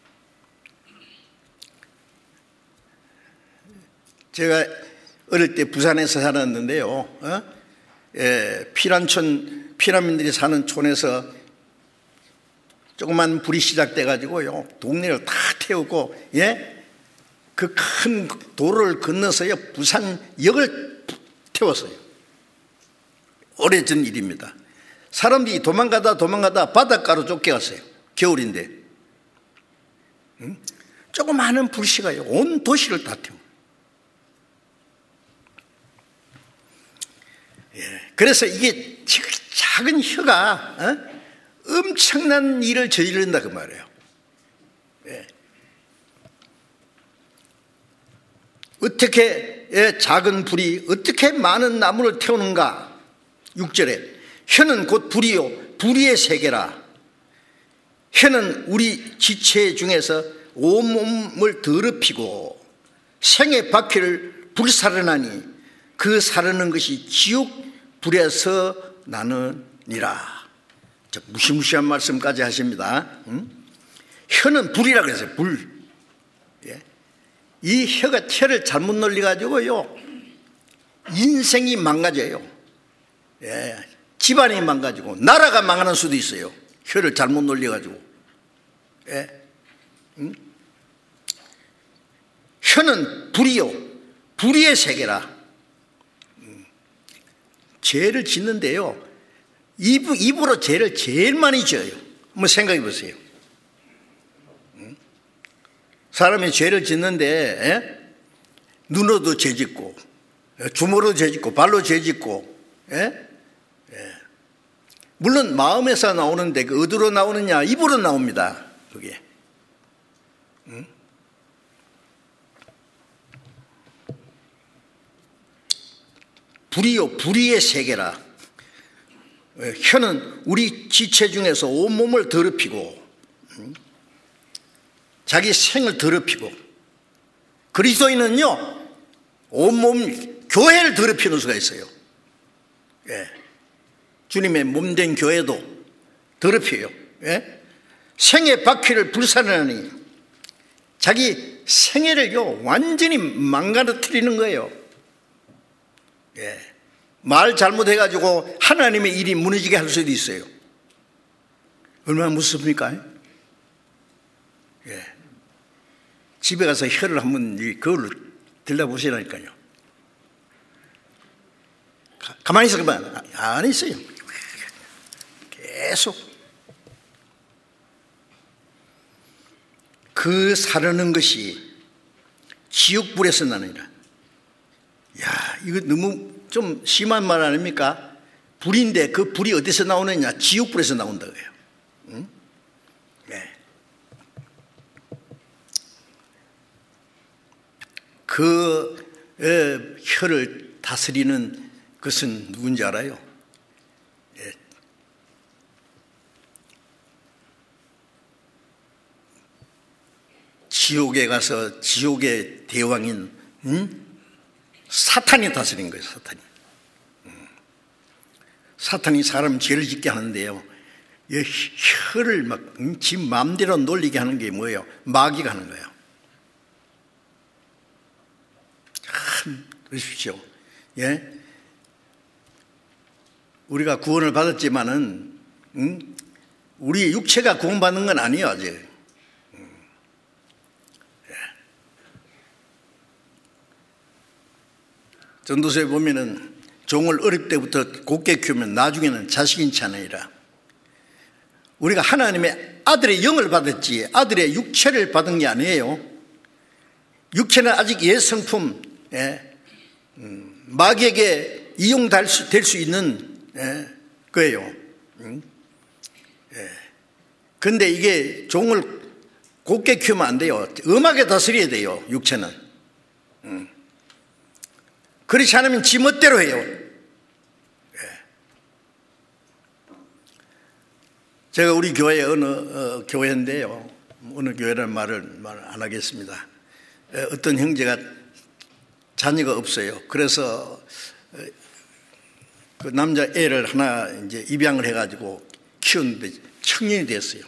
제가 어릴 때 부산에서 살았는데요. 어? 예, 피란촌, 피라민들이 사는 촌에서 조그만 불이 시작돼 가지고요, 동네를 다 태우고, 예, 그 큰 도로를 건너서요 부산역을 태웠어요. 오래전 일입니다. 사람들이 도망가다 도망가다 바닷가로 쫓겨갔어요. 겨울인데. 응? 조그마한 불씨가요 온 도시를 다 태워. 예, 그래서 이게 작은 혀가 어? 엄청난 일을 저지른다 그 말이에요. 예. 어떻게 예, 작은 불이 어떻게 많은 나무를 태우는가. 육 절에 혀는 곧 불이요 불의의 세계라. 혀는 우리 지체 중에서 온몸을 더럽히고 생의 바퀴를 불사르나니 그 사르는 것이 지옥 불에서 나느니라. 무시무시한 말씀까지 하십니다. 응? 혀는 불이라 그랬어요. 불. 예. 이 혀가 혀를 잘못 놀려가지고요 인생이 망가져요. 예. 집안이 망가지고 나라가 망하는 수도 있어요. 혀를 잘못 놀려가지고. 예. 응? 혀는 불이요 불의의 세계라. 음. 죄를 짓는데요 입, 입으로 죄를 제일 많이 지어요. 한번 생각해 보세요. 응? 사람이 죄를 짓는데 예? 눈으로도 죄 짓고 주먹으로 죄 짓고 발로 죄 짓고 예? 예. 물론 마음에서 나오는데 그 어디로 나오느냐. 입으로 나옵니다. 그게. 응? 불이요 불의의 세계라. 혀는 우리 지체 중에서 온몸을 더럽히고 자기 생을 더럽히고, 그리스도인은요 온몸 교회를 더럽히는 수가 있어요. 예. 주님의 몸된 교회도 더럽혀요. 예? 생의 바퀴를 불사르니 자기 생애를요 완전히 망가뜨리는 거예요. 예. 말 잘못해가지고 하나님의 일이 무너지게 할 수도 있어요. 얼마나 무섭습니까? 예. 집에 가서 혀를 한번 그걸로 들려보시라니까요. 가만히 있어. 그만. 안 있어요. 계속 그 사르는 것이 지옥불에서 나느니라. 야, 이거 너무 좀 심한 말 아닙니까? 불인데 그 불이 어디서 나오느냐? 지옥불에서 나온다고요. 응? 네. 그 에, 혀를 다스리는 것은 누군지 알아요? 예. 지옥에 가서 지옥의 대왕인 응? 사탄이 다스린 거예요. 사탄이. 응. 사탄이 사람 죄를 짓게 하는데요, 이 혀를 막 지 마음대로 놀리게 하는 게 뭐예요? 마귀가 하는 거예요. 참 그러십시오. 예? 우리가 구원을 받았지만은 응? 우리 육체가 구원받는 건 아니에요. 아직. 응. 전도서에 보면은 종을 어릴 때부터 곱게 키우면 나중에는 자식인 차느니라. 우리가 하나님의 아들의 영을 받았지 아들의 육체를 받은 게 아니에요. 육체는 아직 옛성품, 예, 음, 마귀에게 이용될 수, 될 수 있는, 예, 거예요. 음? 예. 근데 이게 종을 곱게 키우면 안 돼요. 엄하게 다스려야 돼요, 육체는. 음. 그렇지 않으면 지 멋대로 해요. 예. 제가 우리 교회 어느 어, 교회인데요. 어느 교회라는 말을 말 안 하겠습니다. 에, 어떤 형제가 자녀가 없어요. 그래서 그 남자 애를 하나 이제 입양을 해가지고 키웠는데 청년이 됐어요.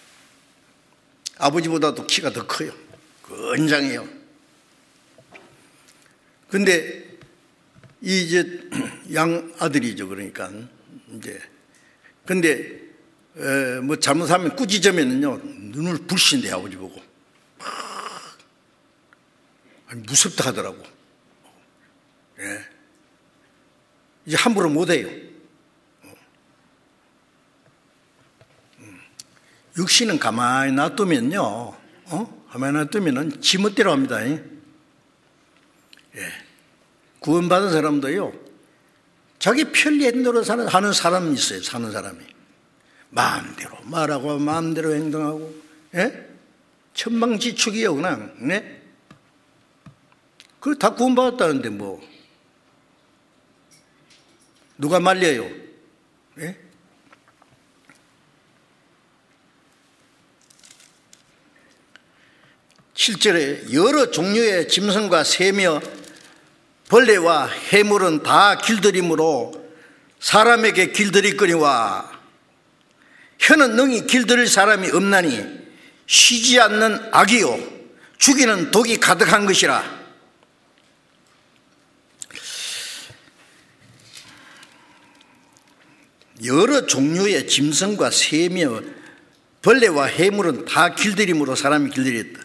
아버지보다도 키가 더 커요. 건장해요. 근데 이 이제 양 아들이죠. 그러니까 이제 근데 에, 뭐 잘못하면 꾸짖으면은요 눈을 불신대 아버지 보고 아니, 무섭다 하더라고. 예. 이제 함부로 못해요. 육신은 가만히 놔두면요, 어? 가만히 놔두면은 지멋대로 합니다. 예. 구원받은 사람도요, 자기 편리대로 하는 사람이 있어요. 사는 사람이 마음대로 말하고 마음대로 행동하고, 예? 천방지축이요, 그냥. 네? 그걸 다 구원받았다는데 뭐 누가 말려요? 예? 칠 절에 여러 종류의 짐승과 새며 벌레와 해물은 다 길들임으로 사람에게 길들이거니와 혀는 능히 길들일 사람이 없나니 쉬지 않는 악이요 죽이는 독이 가득한 것이라. 여러 종류의 짐승과 새며 벌레와 해물은 다 길들임으로 사람이 길들였다.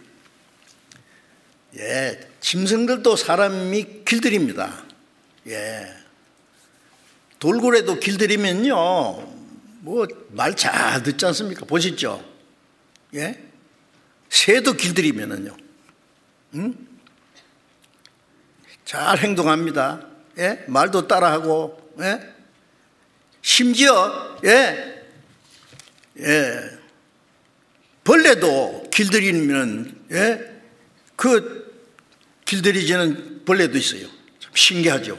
예, 짐승들도 사람이 길들입니다. 예, 돌고래도 길들이면요, 뭐 말 잘 듣지 않습니까? 보시죠. 예, 새도 길들이면은요, 응? 잘 행동합니다. 예, 말도 따라하고, 예. 심지어 예, 예, 벌레도 길들이면 예, 그 길들이지는 벌레도 있어요. 참 신기하죠.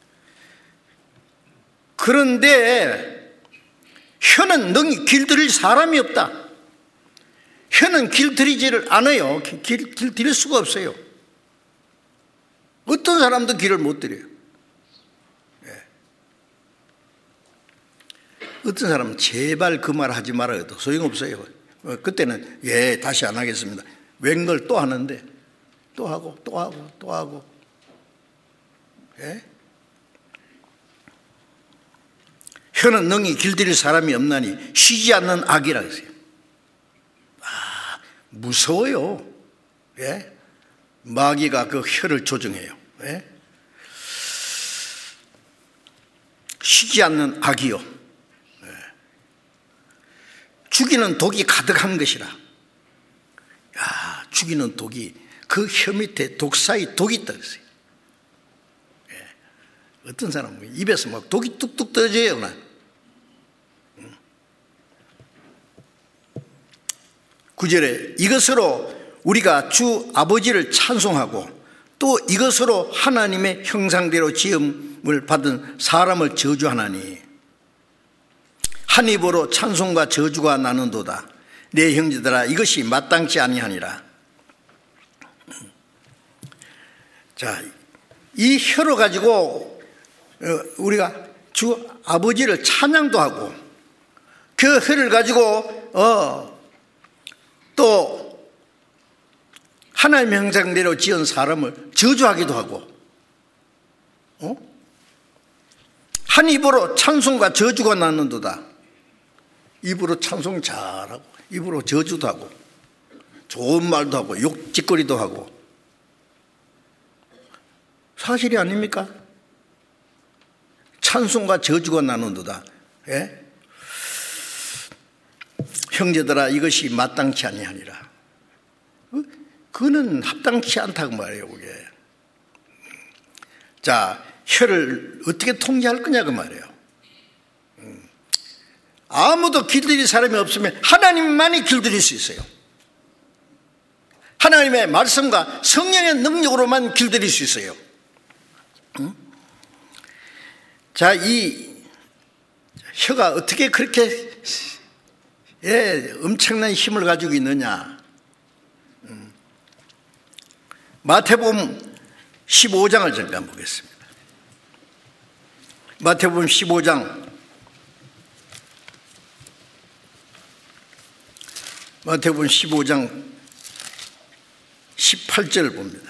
그런데 혀는 능히 길들일 사람이 없다. 혀는 길들이지를 않아요. 길, 길들일 수가 없어요. 어떤 사람도 길을 못 들여요. 어떤 사람은 제발 그 말 하지 말아요. 소용없어요. 그때는 예 다시 안 하겠습니다. 웬걸 또 하는데 또 하고 또 하고 또 하고. 예? 혀는 능히 길들일 사람이 없나니 쉬지 않는 악이라 했어요. 아, 무서워요. 예? 마귀가 그 혀를 조정해요. 예? 쉬지 않는 악이요 죽이는 독이 가득한 것이라. 야, 죽이는 독이 그 혀 밑에 독사의 독이 있다 그랬어요. 예. 어떤 사람은 입에서 막 독이 뚝뚝 떨어져요. 구 절에 이것으로 우리가 주 아버지를 찬송하고 또 이것으로 하나님의 형상대로 지음을 받은 사람을 저주하나니 한 입으로 찬송과 저주가 나는도다. 내 형제들아 이것이 마땅치 아니하니라. 자, 이 혀로 가지고 우리가 주 아버지를 찬양도 하고 그 혀를 가지고 어, 또 하나님의 형상대로 지은 사람을 저주하기도 하고 어? 한 입으로 찬송과 저주가 나는도다. 입으로 찬송 잘하고 입으로 저주도 하고 좋은 말도 하고 욕짓거리도 하고 사실이 아닙니까? 찬송과 저주가 나누도다. 예? 형제들아 이것이 마땅치 아니하니라. 그는 합당치 않다고 말해요. 그게. 자, 혀를 어떻게 통제할 거냐 그 말이에요. 아무도 길들일 사람이 없으면 하나님만이 길들일 수 있어요. 하나님의 말씀과 성령의 능력으로만 길들일 수 있어요. 자, 이 혀가 어떻게 그렇게 예, 엄청난 힘을 가지고 있느냐. 마태복음 십오 장을 잠깐 보겠습니다. 마태복음 십오 장 마태복음 십오 장 십팔 절을 봅니다.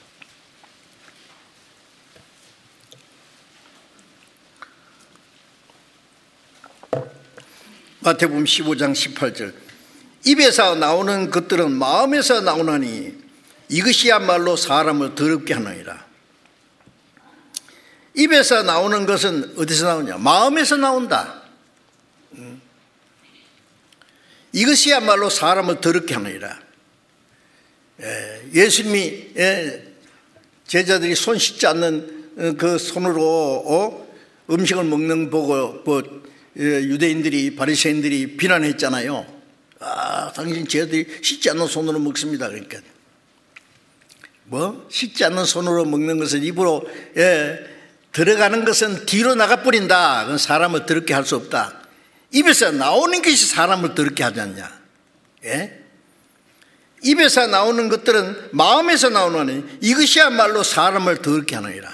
마태복음 십오 장 십팔 절. 입에서 나오는 것들은 마음에서 나오나니 이것이야말로 사람을 더럽게 하느니라. 입에서 나오는 것은 어디서 나오냐? 마음에서 나온다. 이것이야말로 사람을 더럽게 하느니라. 예수님이 제자들이 손 씻지 않는 그 손으로 음식을 먹는 보고 유대인들이 바리새인들이 비난했잖아요. 아, 당신 제자들이 씻지 않는 손으로 먹습니다. 그러니까 뭐 씻지 않는 손으로 먹는 것은 입으로 예, 들어가는 것은 뒤로 나가버린다. 그건 사람을 더럽게 할 수 없다. 입에서 나오는 것이 사람을 더럽게 하지 않냐. 예? 입에서 나오는 것들은 마음에서 나오느니 이것이야말로 사람을 더럽게 하느니라.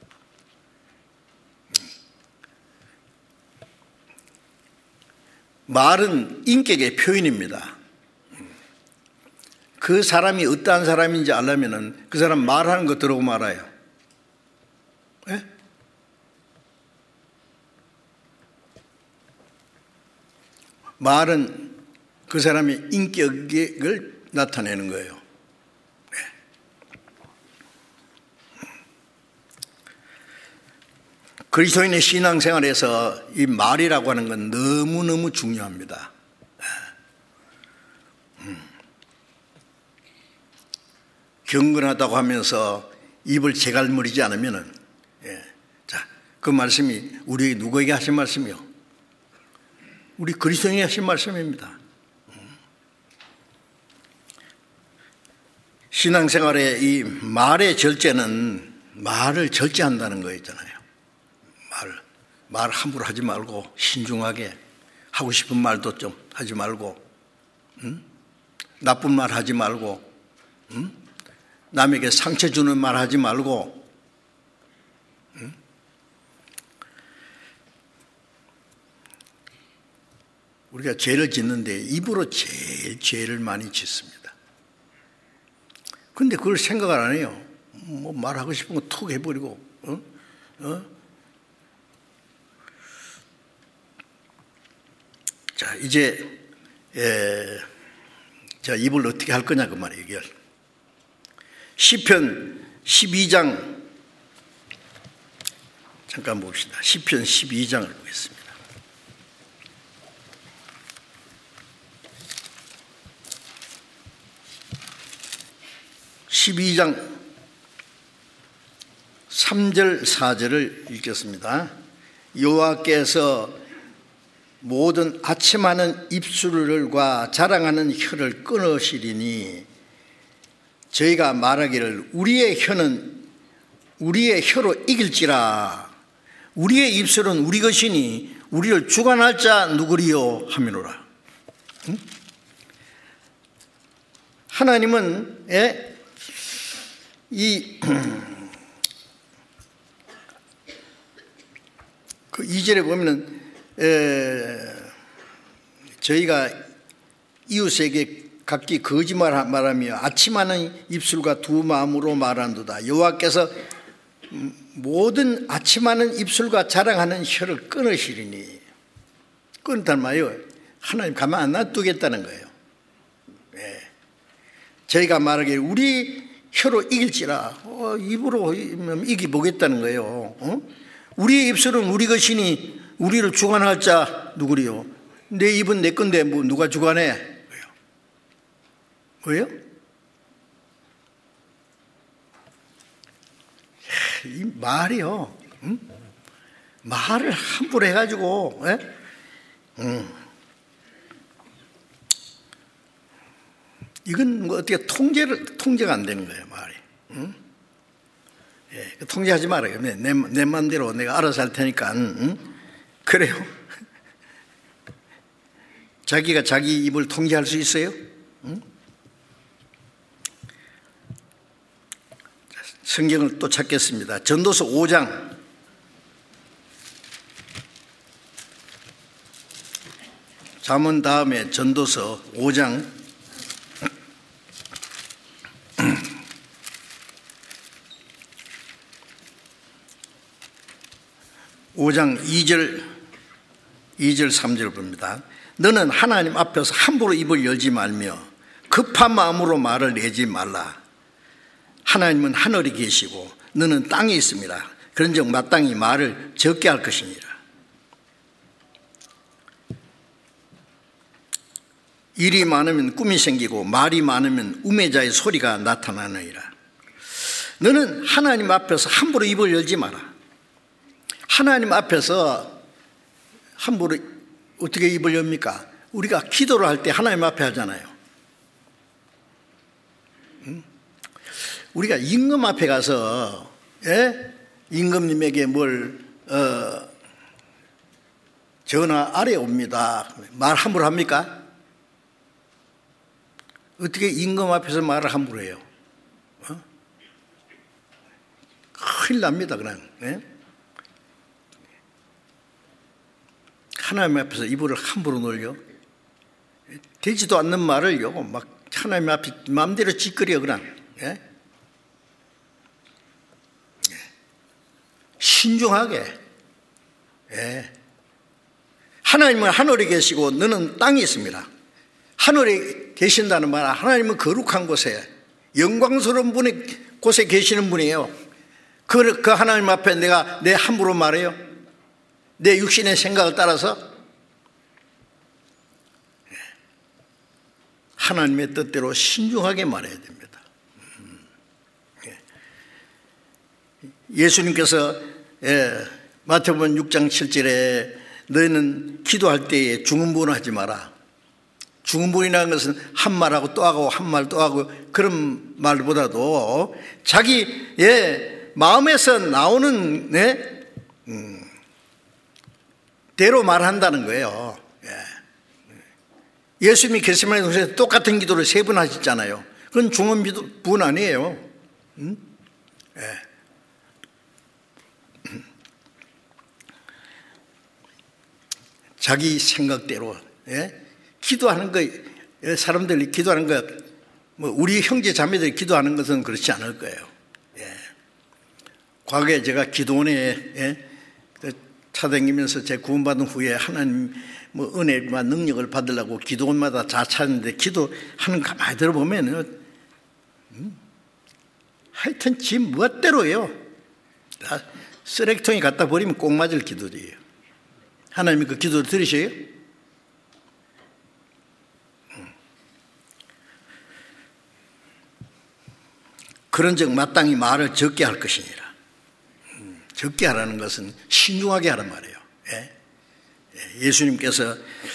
말은 인격의 표현입니다. 그 사람이 어떠한 사람인지 알려면 그 사람 말하는 거 들어보면 알아요. 예? 말은 그 사람의 인격을 나타내는 거예요. 예. 그리스도인의 신앙생활에서 이 말이라고 하는 건 너무너무 중요합니다. 음. 경건하다고 하면서 입을 재갈무리지 않으면은, 예. 자, 그 말씀이 우리 누구에게 하신 말씀이요? 우리 그리스도인이 하신 말씀입니다. 신앙생활의 이 말의 절제는 말을 절제한다는 거 있잖아요. 말, 말 함부로 하지 말고 신중하게 하고 싶은 말도 좀 하지 말고, 응? 나쁜 말 하지 말고, 응? 남에게 상처 주는 말 하지 말고, 응? 우리가 죄를 짓는데 입으로 제일 죄를 많이 짓습니다. 근데 그걸 생각을 안 해요. 뭐 말하고 싶은 거 툭 해버리고, 어? 어? 자, 이제, 에, 자, 입을 어떻게 할 거냐, 그 말이에요, 이게. 시편 십이 장, 잠깐 봅시다. 시편 십이 장을 보겠습니다. 십이 장 삼 절 사 절을 읽겠습니다. 여호와께서 모든 아침하는 입술과 자랑하는 혀를 끊으시리니 저희가 말하기를 우리의 혀는 우리의 혀로 이길지라. 우리의 입술은 우리 것이니 우리를 주관할 자 누구리요 하미노라. 응? 하나님은 예? 이, 그 이 절에 보면은, 에, 저희가 이웃에게 각기 거짓말 말하며 아침하는 입술과 두 마음으로 말한도다. 여호와께서 모든 아침하는 입술과 자랑하는 혀를 끊으시리니. 끊었단 말이에요. 하나님 가만 안 놔두겠다는 거예요. 예. 저희가 말하기를 우리 혀로 이길지라. 어, 입으로 이기보겠다는 거예요. 어? 우리의 입술은 우리 것이니 우리를 주관할 자 누구리요? 내 입은 내 건데 뭐 누가 주관해? 왜요? 이 말이요, 응? 말을 함부로 해가지고, 예? 응. 이건 뭐 어떻게 통제를 통제가 안 되는 거예요, 말이. 응? 예, 통제하지 말아요. 내, 내 맘대로 내가 알아서 할 테니까. 응? 그래요? 자기가 자기 입을 통제할 수 있어요? 응? 성경을 또 찾겠습니다. 전도서 오 장 잠언 다음에 전도서 오 장 오 장 이 절 이 절 삼 절 봅니다. 너는 하나님 앞에서 함부로 입을 열지 말며 급한 마음으로 말을 내지 말라. 하나님은 하늘에 계시고 너는 땅에 있습니다. 그런즉 마땅히 말을 적게 할 것이니라. 일이 많으면 꿈이 생기고 말이 많으면 우매자의 소리가 나타나느니라. 너는 하나님 앞에서 함부로 입을 열지 마라. 하나님 앞에서 함부로 어떻게 입을 엽니까? 우리가 기도를 할 때 하나님 앞에 하잖아요. 응? 우리가 임금 앞에 가서, 예? 임금님에게 뭘 어, 전화 아래 옵니다. 말 함부로 합니까? 어떻게 임금 앞에서 말을 함부로 해요? 어? 큰일 납니다, 그냥. 예? 하나님 앞에서 입을 함부로 놀려? 되지도 않는 말을요, 막 하나님 앞에 마음대로 짓거려, 그냥. 예? 신중하게. 예. 하나님은 하늘에 계시고 너는 땅에 있습니다. 하늘에 계신다는 말은 하나님은 거룩한 곳에 영광스러운 분의 곳에 계시는 분이에요. 그, 그 하나님 앞에 내가 내 함부로 말해요? 내 육신의 생각을 따라서? 예. 하나님의 뜻대로 신중하게 말해야 됩니다. 예. 예수님께서 예, 마태복음 육 장 칠 절에 너희는 기도할 때에 중음부원하지 마라. 중음부원이라는 것은 한 말하고 또 하고 한 말 또 하고 그런 말보다도 자기 예, 마음에서 나오는 네? 음, 대로 말한다는 거예요. 예. 예수님이 겟세마네 동산에서 똑같은 기도를 세 번 하셨잖아요. 그건 중음부원 아니에요. 음? 예. 자기 생각대로 예? 기도하는 거, 사람들이 기도하는 거, 뭐 우리 형제 자매들이 기도하는 것은 그렇지 않을 거예요. 예. 과거에 제가 기도원에 예? 찾아다니면서 제 구원받은 후에 하나님 뭐 은혜와 능력을 받으려고 기도원마다 다 찾는데 기도하는 거 가만히 들어보면 음? 하여튼 지 멋대로예요. 다 쓰레기통에 갖다 버리면 꼭 맞을 기도들이에요. 하나님이 그 기도를 들으셔요? 그런즉 마땅히 말을 적게 할 것이니라. 적게 하라는 것은 신중하게 하란 말이에요. 예수님께서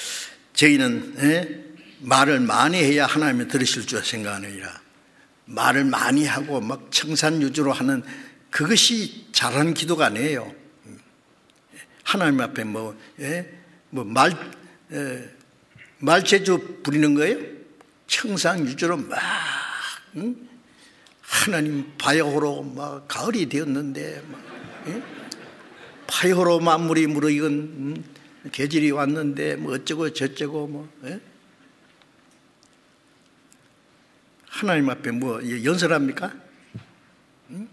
저희는 말을 많이 해야 하나님이 들으실 줄 생각하느니라. 말을 많이 하고 막 청산유주로 하는 그것이 잘하는 기도가 아니에요. 하나님 앞에 뭐, 예? 뭐 말, 예, 말재주 부리는 거예요? 청상유주로 막, 응? 하나님 바야흐로 막 가을이 되었는데, 막, 예? 바야흐로 만물이 무르익은 음? 계절이 왔는데, 뭐 어쩌고 저쩌고, 뭐, 예? 하나님 앞에 뭐 연설합니까? 응?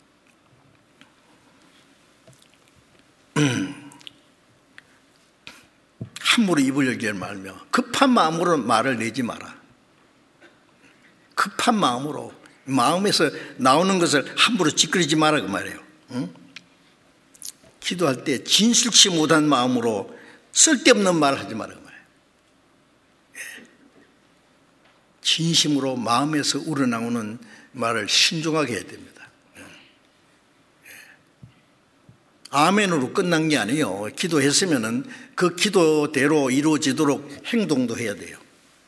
함부로 입을 열지 말며 급한 마음으로 말을 내지 마라. 급한 마음으로 마음에서 나오는 것을 함부로 찌끄리지 마라 그 말이에요. 응? 기도할 때 진실치 못한 마음으로 쓸데없는 말 하지 말아요. 진심으로 마음에서 우러나오는 말을 신중하게 해야 됩니다. 아멘으로 끝난 게 아니에요. 기도했으면은 그 기도대로 이루어지도록 행동도 해야 돼요.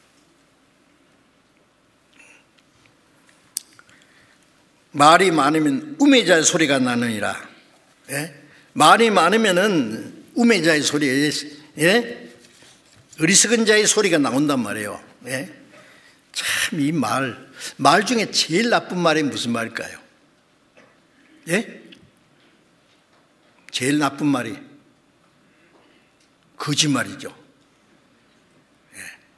말이 많으면 우매자의 소리가 나느니라. 예? 말이 많으면은 우매자의 소리, 예? 어리석은 자의 소리가 나온단 말이에요. 예? 참, 이 말, 말 중에 제일 나쁜 말이 무슨 말일까요? 예? 제일 나쁜 말이 거짓말이죠. 예.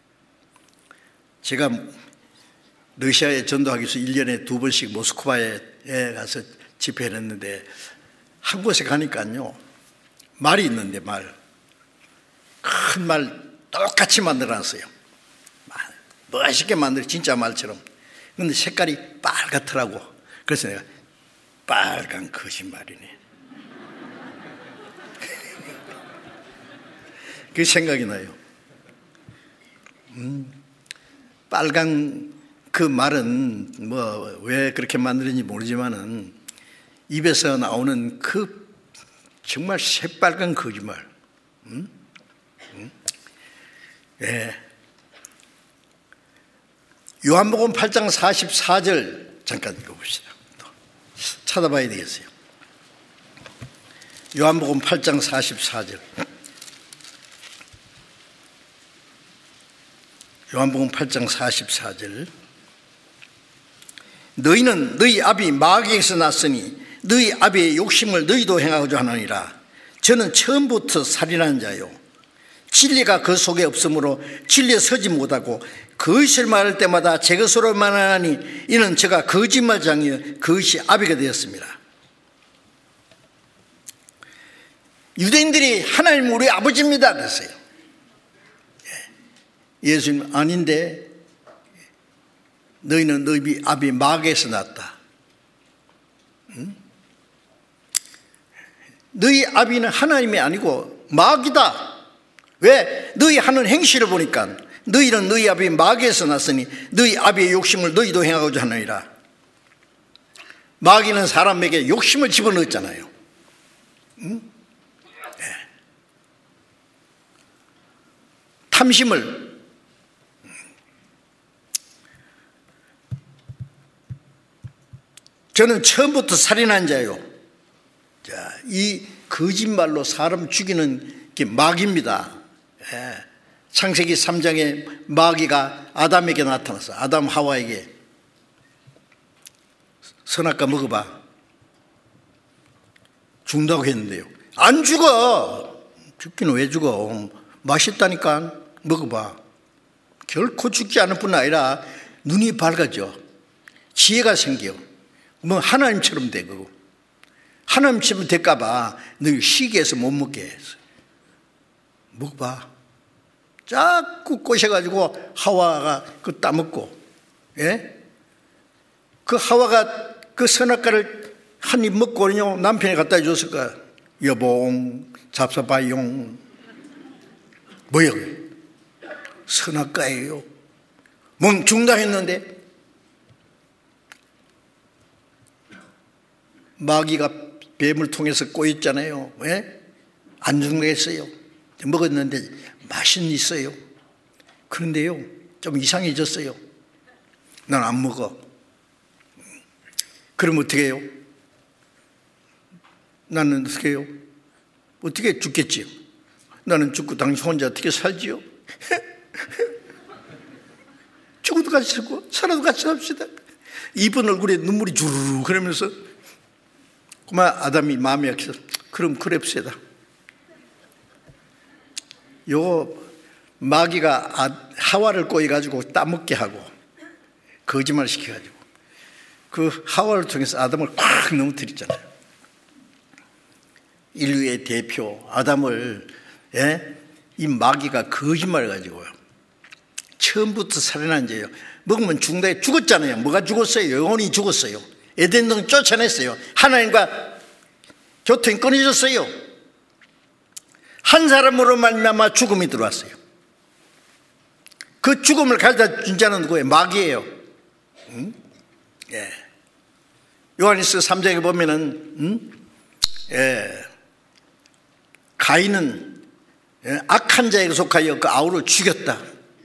제가 러시아에 전도하기 위해서 일 년에 두 번씩 모스크바에 가서 집회를 했는데 한 곳에 가니까요, 말이 있는데 말, 큰 말 똑같이 만들어놨어요. 멋있게 만들어, 진짜 말처럼. 근데 색깔이 빨갛더라고. 그래서 내가 빨간 거짓말이네. 그 생각이 나요. 음, 빨간 그 말은 뭐 왜 그렇게 만드는지 모르지만은 입에서 나오는 그 정말 새빨간 거짓말. 음? 음? 예. 요한복음 팔 장 사십사 절 잠깐 읽어봅시다. 찾아봐야 되겠어요. 요한복음 팔 장 사십사 절. 요한복음 팔 장 사십사 절. 너희는 너희 아비 마귀에서 났으니 너희 아비의 욕심을 너희도 행하고자 하느니라. 저는 처음부터 살인한 자요, 진리가 그 속에 없으므로 진리에 서지 못하고 거짓을 말할 때마다 제 것으로 말하니 이는 제가 거짓말장이여 그것이 아비가 되었습니다. 유대인들이 하나님 우리 아버지입니다 그랬어요. 예수님 아닌데 너희는 너희 아비 마귀에서 났다. 응? 너희 아비는 하나님이 아니고 마귀다. 왜? 너희 하는 행실을 보니까 너희는 너희 아비 마귀에서 났으니 너희 아비의 욕심을 너희도 행하고자 하느니라. 마귀는 사람에게 욕심을 집어넣었잖아요. 응? 네. 탐심을. 저는 처음부터 살인한 자요. 자, 이 거짓말로 사람 죽이는 게 마귀입니다. 예. 창세기 삼 장에 마귀가 아담에게 나타났어. 아담 하와에게 선악과 먹어봐. 죽는다고 했는데요. 안 죽어. 죽기는 왜 죽어? 맛있다니까 먹어봐. 결코 죽지 않을 뿐 아니라 눈이 밝아져. 지혜가 생겨. 뭐 하나님처럼 돼. 그거 하나님처럼 될까봐 늘 시기해서 못 먹게 했어. 먹어봐. 자꾸 꼬셔가지고 하와가 그 따먹고, 예? 그 하와가 그 선악과를 한 입 먹고 남편이 갖다 줬을 거야. 여봉 잡숴봐용. 뭐야? 선악과예요. 뭐 죽는다 했는데 마귀가 뱀을 통해서 꼬였잖아요. 왜? 안 죽는다 했어요. 먹었는데 맛은 있어요. 그런데요, 좀 이상해졌어요. 난 안 먹어. 그럼 어떻게 해요? 나는 어떻게 해요? 어떻게 죽겠지요? 나는 죽고 당신 혼자 어떻게 살지요? 죽어도 같이 살고 살아도 같이 삽시다. 이쁜 얼굴에 눈물이 주르르 그러면서 그만 아담이 마음이 약해서 그럼 그랩시다. 요 마귀가 하와를 꼬여가지고 따먹게 하고 거짓말 시켜가지고 그 하와를 통해서 아담을 꽉 넘어뜨렸잖아요. 인류의 대표 아담을, 예? 이 마귀가 거짓말을 가지고요, 처음부터 살인한 죄예요. 먹으면 죽는다. 죽었잖아요. 뭐가 죽었어요? 영혼이 죽었어요. 에덴 동산 쫓아냈어요. 하나님과 교통이 끊어졌어요. 한 사람으로 말미암아 죽음이 들어왔어요. 그 죽음을 가져다 준 자는 누구예요? 마귀예요. 응? 예. 요한일서 삼 장에 보면은 응? 예. 가인은 예. 악한 자에게 속하여 그 아우를 죽였다.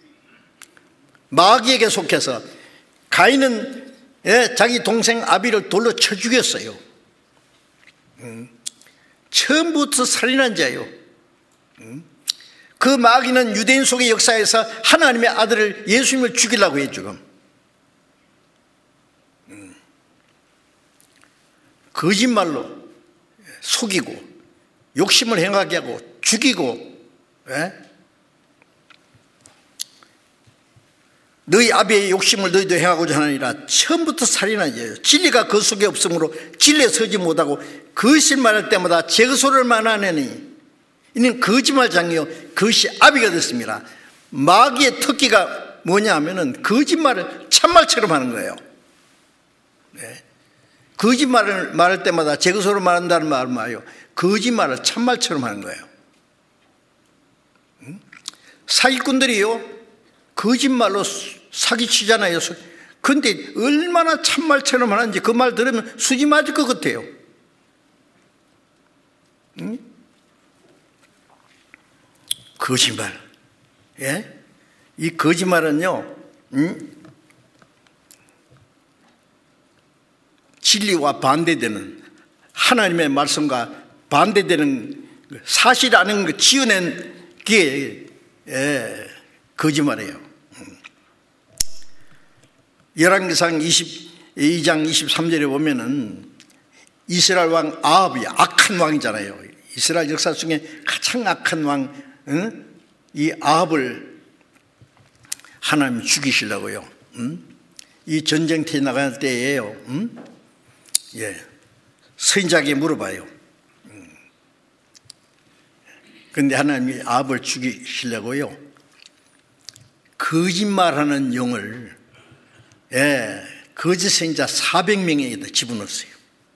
마귀에게 속해서 가인은 예. 자기 동생 아비를 돌로 쳐 죽였어요. 응? 처음부터 살인한 자예요. 응? 그 마귀는 유대인 속의 역사에서 하나님의 아들을 예수님을 죽이려고 해요. 지금 음. 거짓말로 속이고 욕심을 행하게 하고 죽이고 예? 너희 아비의 욕심을 너희도 행하고자 하느니라. 처음부터 살인한 자예요. 진리가 그 속에 없으므로 진리에 서지 못하고 거짓말할 때마다 제거소를만 하느니 이는 거짓말장이요 그것이 아비가 됐습니다. 마귀의 특기가 뭐냐 하면은 거짓말을 참말처럼 하는 거예요. 네. 거짓말을 말할 때마다 제거소를 말한다는 말은 뭐예요? 거짓말을 참말처럼 하는 거예요. 응? 사기꾼들이요 거짓말로 사기치잖아요. 그런데 얼마나 참말처럼 하는지 그 말 들으면 수지 맞을 것 같아요. 응? 거짓말. 예? 이 거짓말은요, 음? 진리와 반대되는 하나님의 말씀과 반대되는 사실 아닌 거 지어낸 게 예, 거짓말이에요. 열왕기상 이십이 장 이십삼 절에 보면은 이스라엘 왕 아합이 악한 왕이잖아요. 이스라엘 역사 중에 가장 악한 왕, 응? 이 아합을 하나님이 죽이시려고요. 응? 이 전쟁터에 나갈 때예요. 응? 예. 선지자에게 물어봐요. 그런데 하나님이 아합을 죽이시려고요. 거짓말하는 영을 예, 거짓 선지자 사백 명에다 집어넣었어요.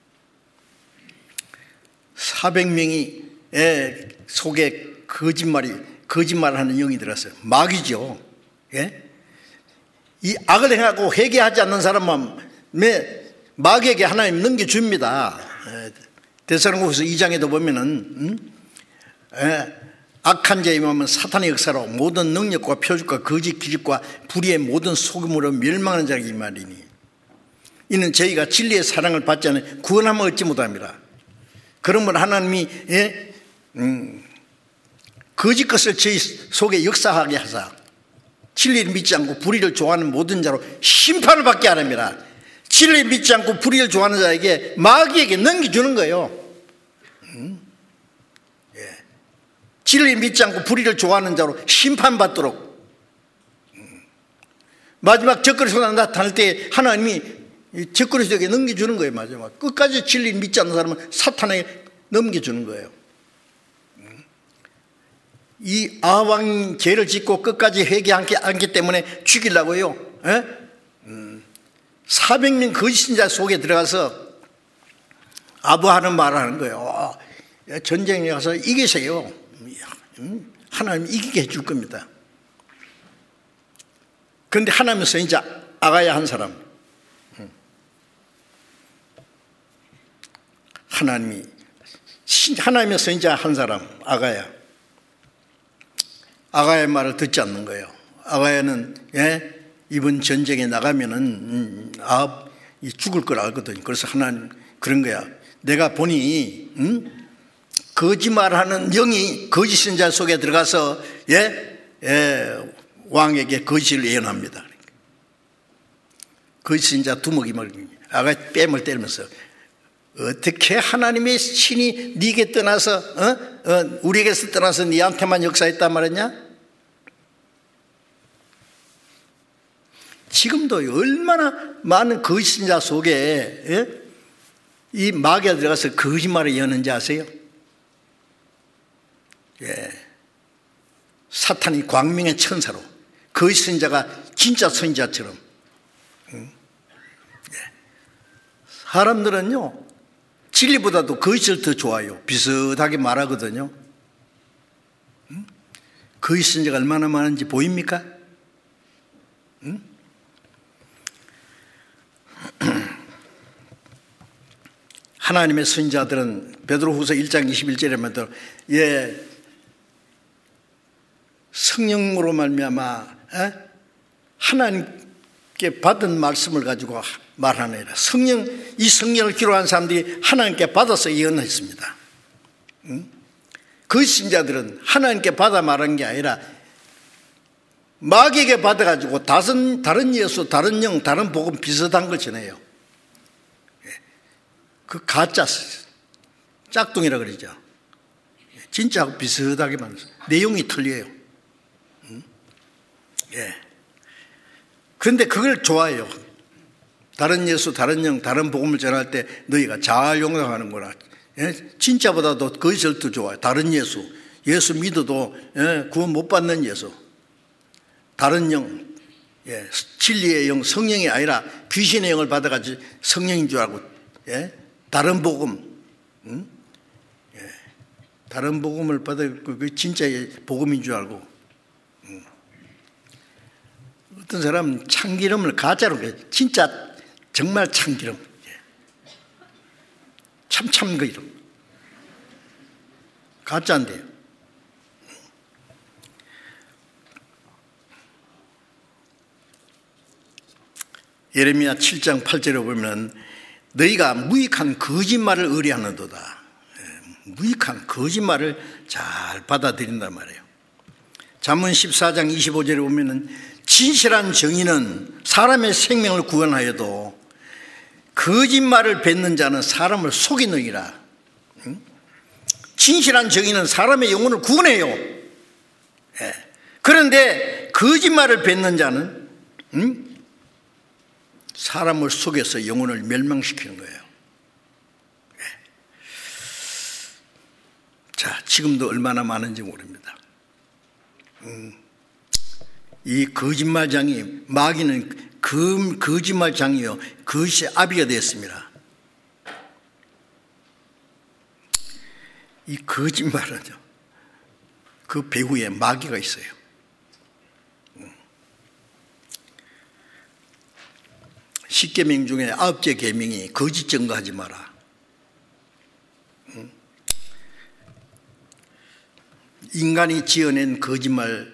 사백 명이 예, 속에 거짓말이 거짓말하는 영이 들었어요. 마귀죠. 예? 이 악을 행하고 회개하지 않는 사람은 마귀에게 하나님 넘겨줍니다. 예, 데살로니가후서 이 장에도 보면은 음? 예, 악한 자의 마음은 사탄의 역사로 모든 능력과 표적과 거짓 기적과 불의의 모든 속임으로 멸망하는 자가 이 말이니 이는 저희가 진리의 사랑을 받지 않으면 구원함을 얻지 못합니다. 그러면 하나님이 예? 음, 거짓 것을 저희 속에 역사하게 하사 진리를 믿지 않고 불의를 좋아하는 모든 자로 심판을 받게 하랍니다. 진리를 믿지 않고 불의를 좋아하는 자에게 마귀에게 넘겨주는 거예요. 음? 예. 진리를 믿지 않고 불의를 좋아하는 자로 심판받도록 음. 마지막 적그리스도가 나타날 때 하나님이 적그리스도에게 넘겨주는 거예요. 마지막 끝까지 진리를 믿지 않는 사람은 사탄에게 넘겨주는 거예요. 이 아합왕 죄를 짓고 끝까지 회개하지 않기 때문에 죽이려고요. 에? 음, 사백 명 거짓신자 속에 들어가서 아부하는 말을 하는 거예요. 어, 전쟁에 가서 이기세요. 음, 하나님 이기게 해줄 겁니다. 그런데 하나님의 선지자 아가야 한 사람, 음, 하나님이 하나님의 선지자 한 사람 아가야 아가야의 말을 듣지 않는 거예요. 아가야는 예, 이번 전쟁에 나가면은 음, 아합 죽을 걸 알거든요. 그래서 하나님 그런 거야. 내가 보니 음? 거짓말하는 영이 거짓 선지자 속에 들어가서 예, 예, 왕에게 거짓을 예언합니다. 거짓 선지자 두목임을 아가야 뺨을 때리면서 어떻게 하나님의 신이 네게 떠나서 어? 어, 우리에게서 떠나서 네한테만 역사했단 말이냐? 지금도 얼마나 많은 거짓자 속에 예? 이 마귀가 들어가서 거짓말을 여는지 아세요? 예. 사탄이 광명의 천사로 거짓 선자가 진짜 선자처럼 응? 예. 사람들은요 진리보다도 거짓을 더 좋아요. 비슷하게 말하거든요. 거짓 선지자가 얼마나 많은지 보입니까? 응? 하나님의 선지자들은 베드로후서 일 장 이십일 절에 보면 예, 성령으로 말미암아 하나님께 받은 말씀을 가지고 말하느니라. 성령, 이 성령을 기록한 사람들이 하나님께 받아서 예언했습니다. 응? 그 신자들은 하나님께 받아 말한 게 아니라 마귀에게 받아가지고 다른, 다른 예수, 다른 영, 다른 복음 비슷한 걸 전해요. 그 가짜 짝퉁이라 그러죠. 진짜하고 비슷하게 만들어서 내용이 틀려요. 응? 예. 그런데 그걸 좋아해요. 다른 예수, 다른 영, 다른 복음을 전할 때 너희가 잘 용납하는구나. 예? 진짜보다도 거짓을 더 좋아해. 다른 예수, 예수 믿어도 예? 구원 못 받는 예수, 다른 영, 예? 진리의 영, 성령이 아니라 귀신의 영을 받아가지고 성령인 줄 알고 예? 다른 복음, 응? 예. 다른 복음을 받아 그 진짜의 복음인 줄 알고 응. 어떤 사람은 참기름을 가짜로 진짜 정말 참기름, 예. 참참기름 가짜인데요. 예레미야 칠 장 팔 절에 보면 너희가 무익한 거짓말을 의뢰하는도다. 무익한 거짓말을 잘 받아들인단 말이에요. 잠언 십사 장 이십오 절에 보면 진실한 정의는 사람의 생명을 구원하여도 거짓말을 뱉는 자는 사람을 속이느니라. 진실한 정의는 사람의 영혼을 구원해요. 그런데 거짓말을 뱉는 자는 음? 사람을 속여서 영혼을 멸망시키는 거예요. 자, 지금도 얼마나 많은지 모릅니다. 음, 이 거짓말장이, 마귀는 그 거짓말장이요, 그것이 아비가 되었습니다. 이 거짓말은요, 그 배후에 마귀가 있어요. 십계명 중에 아홉째 계명이 거짓 증거하지 마라. 인간이 지어낸 거짓말에,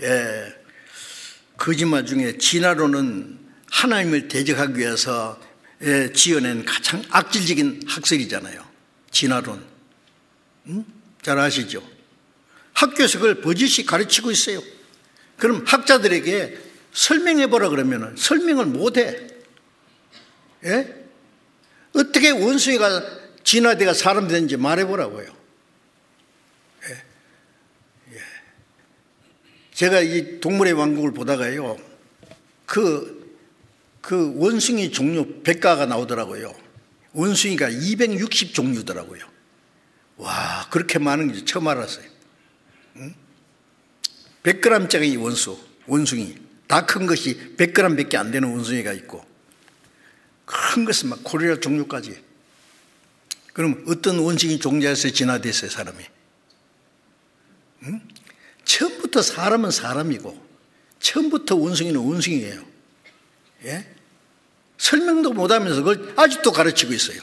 거짓말 중에 진화론은 하나님을 대적하기 위해서 지어낸 가장 악질적인 학설이잖아요. 진화론. 응? 잘 아시죠? 학교에서 그걸 버젓이 가르치고 있어요. 그럼 학자들에게 설명해보라 그러면 설명을 못해. 예? 어떻게 원숭이가 진화대가 사람 되는지 말해보라고요. 예. 예. 제가 이 동물의 왕국을 보다가요, 그, 그 원숭이 종류 백과가 나오더라고요. 원숭이가 이백육십 종류더라고요. 와, 그렇게 많은 게 처음 알았어요. 응? 백 그램짜리 원수, 원숭이. 다 큰 것이 백 그램밖에 안 되는 원숭이가 있고, 큰 것은 막 고리라 종류까지. 그럼 어떤 원숭이 종자에서 진화됐어요, 사람이? 응? 처음부터 사람은 사람이고, 처음부터 원숭이는 원숭이에요. 예? 설명도 못하면서 그걸 아직도 가르치고 있어요.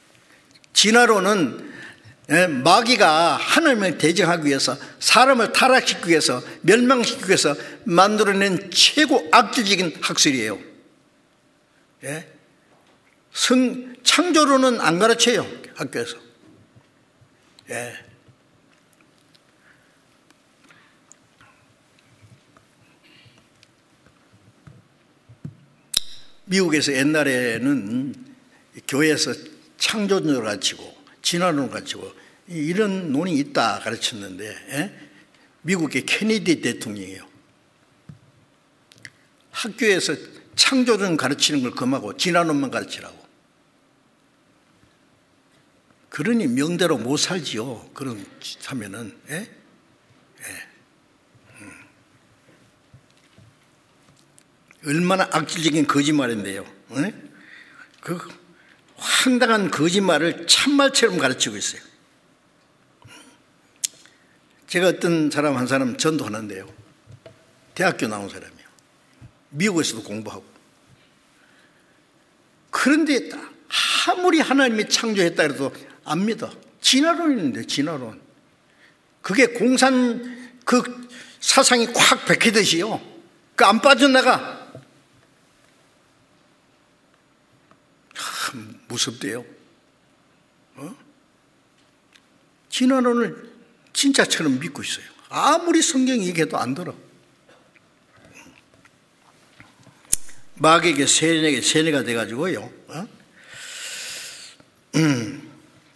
진화론은 예, 마귀가 하나님을 대적하기 위해서, 사람을 타락시키기 위해서, 멸망시키기 위해서 만들어낸 최고 악질적인 학설이에요. 예? 성, 창조론은 안 가르쳐요, 학교에서. 예. 미국에서 옛날에는 교회에서 창조론을 가르치고 진화론을 가르치고 이런 논이 있다 가르쳤는데, 예? 미국의 케네디 대통령이에요. 학교에서 창조론 가르치는 걸 금하고 진화론만 가르치라고. 그러니 명대로 못 살지요. 그런 짓 하면은. 예? 예. 음. 얼마나 악질적인 거짓말인데요. 예? 그 황당한 거짓말을 참말처럼 가르치고 있어요. 제가 어떤 사람 한 사람 전도하는데요, 대학교 나온 사람이에요. 미국에서도 공부하고. 그런데 아무리 하나님이 창조했다 해도 안 믿어. 진화론인데, 진화론. 그게 공산 그 사상이 콱 박히듯이요, 그 안 빠져나가. 참 무섭대요. 어? 진화론을 진짜처럼 믿고 있어요. 아무리 성경 얘기해도 안 들어. 마귀에게 세뇌가, 세뇌가 돼가지고요. 어? 음.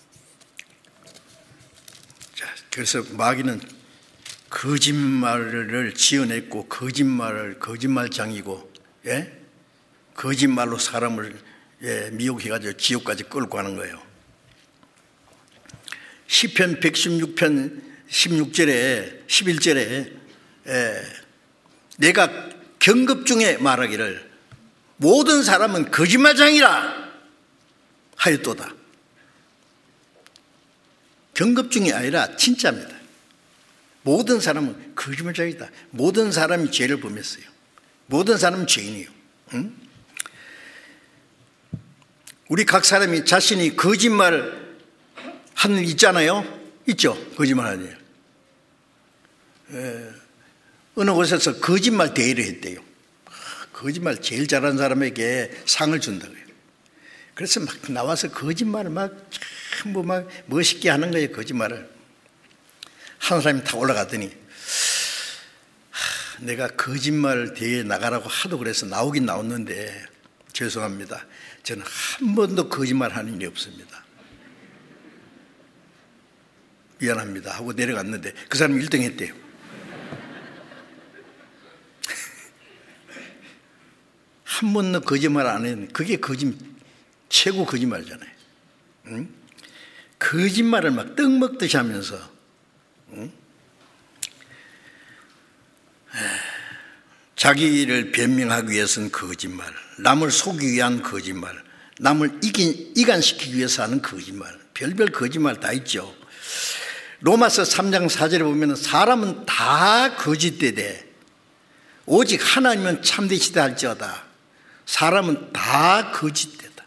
자, 그래서 마귀는 거짓말을 지어냈고, 거짓말을 거짓말장이고, 예? 거짓말로 사람을 예, 미혹해가지고 지옥까지 끌고 가는 거예요. 시편 백십육 편 십육 절에 십일 절에 예, 내가 경급 중에 말하기를 모든 사람은 거짓말장이라 하였도다. 경급 중이 아니라 진짜입니다. 모든 사람은 거짓말장이다. 모든 사람이 죄를 범했어요. 모든 사람은 죄인이에요. 응? 우리 각 사람이 자신이 거짓말 하는 일 있잖아요. 있죠? 거짓말 하는 일. 에, 어느 곳에서 거짓말 대회를 했대요. 거짓말 제일 잘하는 사람에게 상을 준다고요. 그래서 막 나와서 거짓말을 막 전부 막 멋있게 하는 거예요. 거짓말을. 한 사람이 다 올라가더니 하, 내가 거짓말 대회에 나가라고 하도 그래서 나오긴 나왔는데 죄송합니다. 저는 한 번도 거짓말 하는 일이 없습니다. 미안합니다 하고 내려갔는데 그 사람이 일 등 했대요. 한 번도 거짓말 안 했는데 그게 거짓, 최고 거짓말이잖아요. 응? 거짓말을 막 떡 먹듯이 하면서 응? 자기를 변명하기 위해서는 거짓말, 남을 속이기 위한 거짓말, 남을 이긴, 이간시키기 위해서 하는 거짓말, 별별 거짓말 다 있죠. 로마서 삼 장 사 절에 보면 사람은 다 거짓되되 오직 하나님은 참되시다 할지어다. 사람은 다 거짓되다.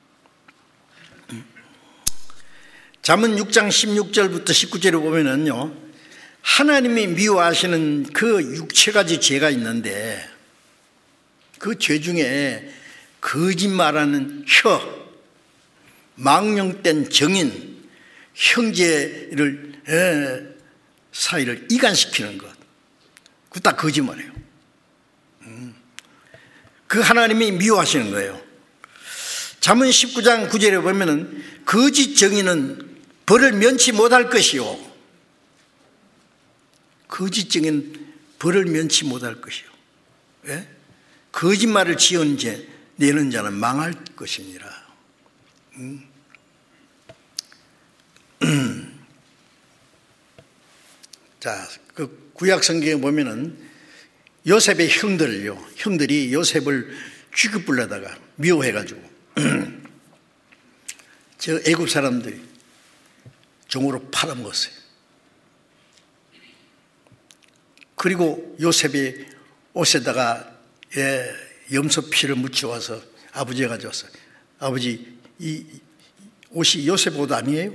잠언 육 장 십육 절부터 십구 절에 보면은요, 하나님이 미워하시는 그 육체 가지 죄가 있는데 그 죄 중에 거짓말하는 혀, 망령된 정인, 형제를 에, 사이를 이간시키는 것, 그거 다 거짓말이에요. 음. 그 하나님이 미워하시는 거예요. 잠언 십구 장 구 절에 보면은 거짓 정인은 벌을 면치 못할 것이요, 거짓 정인은 벌을 면치 못할 것이요. 예? 거짓말을 지은 죄 내는 자는 망할 것이니라. 음. 자, 그 구약 성경에 보면은 요셉의 형들을요, 형들이 요셉을 죽여불려다가 미워해가지고 저 애굽 사람들이 종으로 팔아먹었어요. 그리고 요셉이 옷에다가 예, 염소 피를 묻혀와서 아버지가 가져왔어요. 아버지, 이 옷이 요셉 옷 아니에요?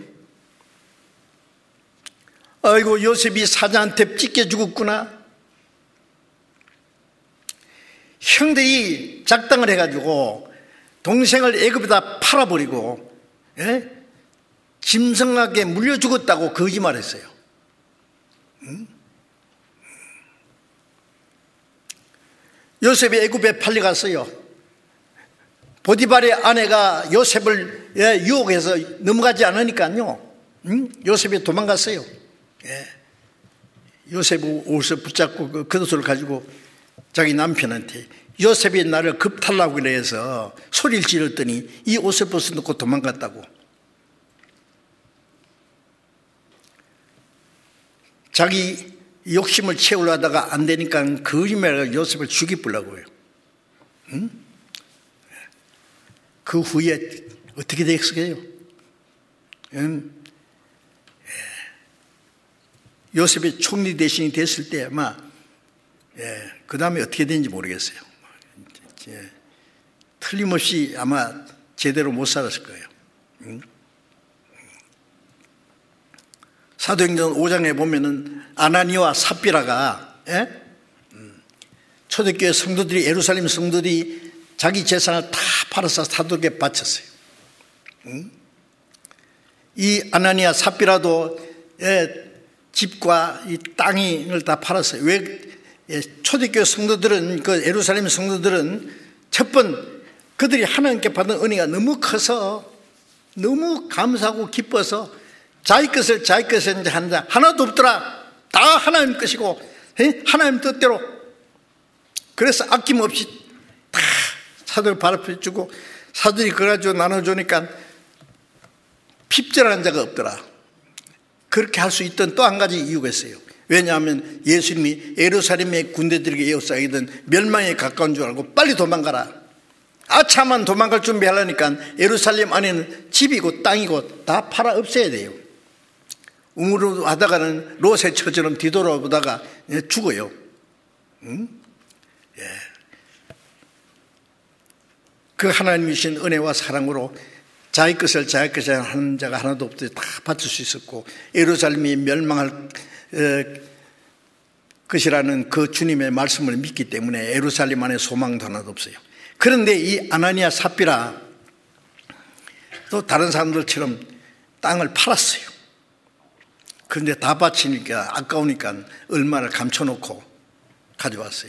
아이고, 요셉이 사자한테 찢겨 죽었구나. 형들이 작당을 해가지고 동생을 애굽에다 팔아버리고 예? 짐승에게 물려 죽었다고 거짓말했어요. 응? 요셉이 애굽에 팔려갔어요. 보디발의 아내가 요셉을 예, 유혹해서 넘어가지 않으니까요, 응? 요셉이 도망갔어요. 예. 요셉 옷을 붙잡고 그 겉옷을 가지고 자기 남편한테 요셉이 나를 급탈라고 그래서 소리를 지르더니 이 옷을 벗어놓고 도망갔다고. 자기 욕심을 채우려다가 안 되니까 거짓말로 요셉을 죽이려고 해요. 응? 그 후에 어떻게 됐을까요? 응? 요셉의 총리 대신이 됐을 때 아마 예, 그 다음에 어떻게 되는지 모르겠어요. 예, 틀림없이 아마 제대로 못 살았을 거예요. 응? 사도행전 오 장에 보면은 아나니와 삽비라가 예? 음, 초대교회 성도들이 예루살렘 성도들이 자기 재산을 다 팔아서 사도에게 바쳤어요. 응? 이 아나니아 삽비라도 예, 집과 이 땅을 다 팔았어요. 왜? 예, 초대교회 성도들은 그 예루살렘 성도들은 첫 번 그들이 하나님께 받은 은혜가 너무 커서 너무 감사하고 기뻐서 자기 것을 자기 것을 이제 한다. 하나도 없더라. 다 하나님 것이고 예? 하나님 뜻대로. 그래서 아낌없이 다 사도를 발 앞에 주고 사도들이 그걸 가지고 나눠주니까 핍절한 자가 없더라. 그렇게 할 수 있던 또 한 가지 이유가 있어요. 왜냐하면 예수님이 예루살렘의 군대들에게 에워싸이던 멸망에 가까운 줄 알고 빨리 도망가라. 아차만 도망갈 준비하려니까 예루살렘 안에는 집이고 땅이고 다 팔아 없애야 돼요. 웅으로 하다가는 롯의처처럼 뒤돌아보다가 죽어요. 응? 예. 그 하나님이 주신 은혜와 사랑으로 자기 것을 자기 것을 하는 자가 하나도 없듯이 다 바칠 수 있었고 예루살렘이 멸망할 것이라는 그 주님의 말씀을 믿기 때문에 예루살렘 안에 소망도 하나도 없어요. 그런데 이 아나니아 삽비라 또 다른 사람들처럼 땅을 팔았어요. 그런데 다 바치니까 아까우니까 얼마를 감춰놓고 가져왔어요.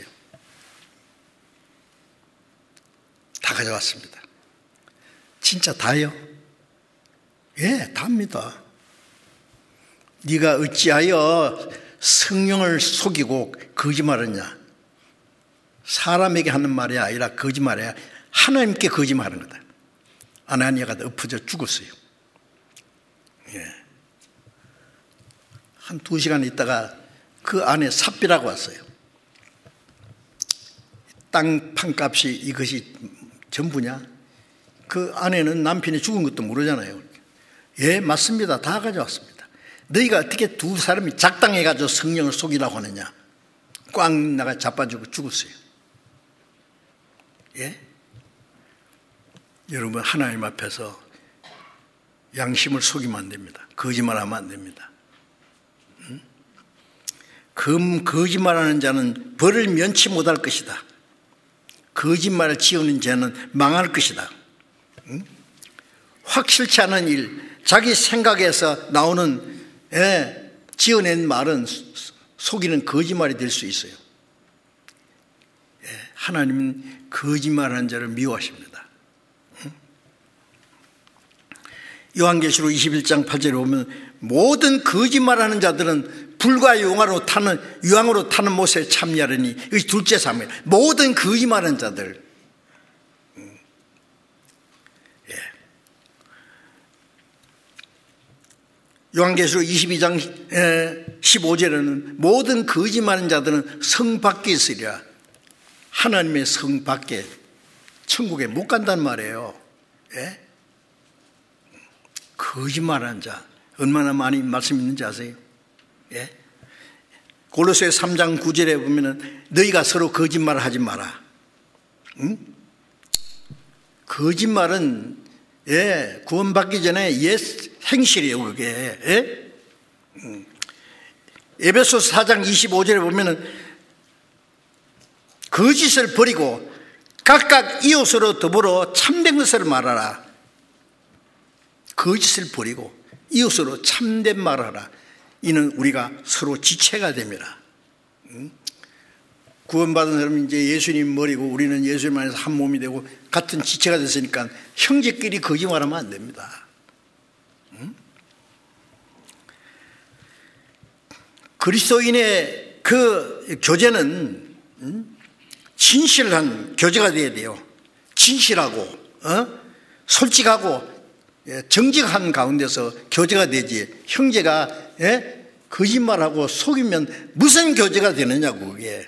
다 가져왔습니다. 진짜 다요? 예, 답니다. 네가 어찌하여 성령을 속이고 거짓말하냐? 사람에게 하는 말이 아니라 거짓말이야. 하나님께 거짓말하는 거다. 아나니아가 엎어져 죽었어요. 예. 한 두 시간 있다가 그 안에 삽비라고 왔어요. 땅 판값이 이것이 전부냐? 그 안에는 남편이 죽은 것도 모르잖아요. 예, 맞습니다. 다 가져왔습니다. 너희가 어떻게 두 사람이 작당해가지고 성령을 속이라고 하느냐? 꽉 나가 자빠지고 죽었어요. 예? 여러분, 하나님 앞에서 양심을 속이면 안 됩니다. 거짓말하면 안 됩니다. 음? 금 거짓말하는 자는 벌을 면치 못할 것이다. 거짓말을 지어낸 자는 망할 것이다. 음? 확실치 않은 일, 자기 생각에서 나오는 예, 지어낸 말은 속이는 거짓말이 될 수 있어요. 예, 하나님은 거짓말하는 자를 미워하십니다. 음? 요한계시록 이십일 장 팔 절에 보면 모든 거짓말하는 자들은 불과 용화로 타는 유황으로 타는 못에 참여하려니 이것이 둘째 사무엘. 모든 거짓말하는 자들. 음. 예. 요한계시록 이십이 장 십오 절에는 모든 거짓말하는 자들은 성 밖에 있으리라. 하나님의 성 밖에 천국에 못 간단 말이에요. 예? 거짓말하는 자 얼마나 많이 말씀 있는지 아세요? 예? 골로새 삼 장 구 절에 보면은 너희가 서로 거짓말을 하지 마라. 응? 거짓말은 예, 구원받기 전에 옛 행실이에요, 그게. 예? 음. 에베소서 사 장 이십오 절에 보면은 거짓을 버리고 각각 이웃으로 더불어 참된 것을 말하라. 거짓을 버리고 이웃으로 참된 말하라. 이는 우리가 서로 지체가 됩니다. 음? 구원받은 사람은 이제 예수님 머리고 우리는 예수님 안에서 한 몸이 되고 같은 지체가 됐으니까 형제끼리 거짓말하면 안 됩니다. 음? 그리스도인의 그 교제는 음? 진실한 교제가 돼야 돼요. 진실하고 어? 솔직하고 정직한 가운데서 교제가 되지. 형제가 예? 거짓말하고 속이면 무슨 교제가 되느냐고. 그게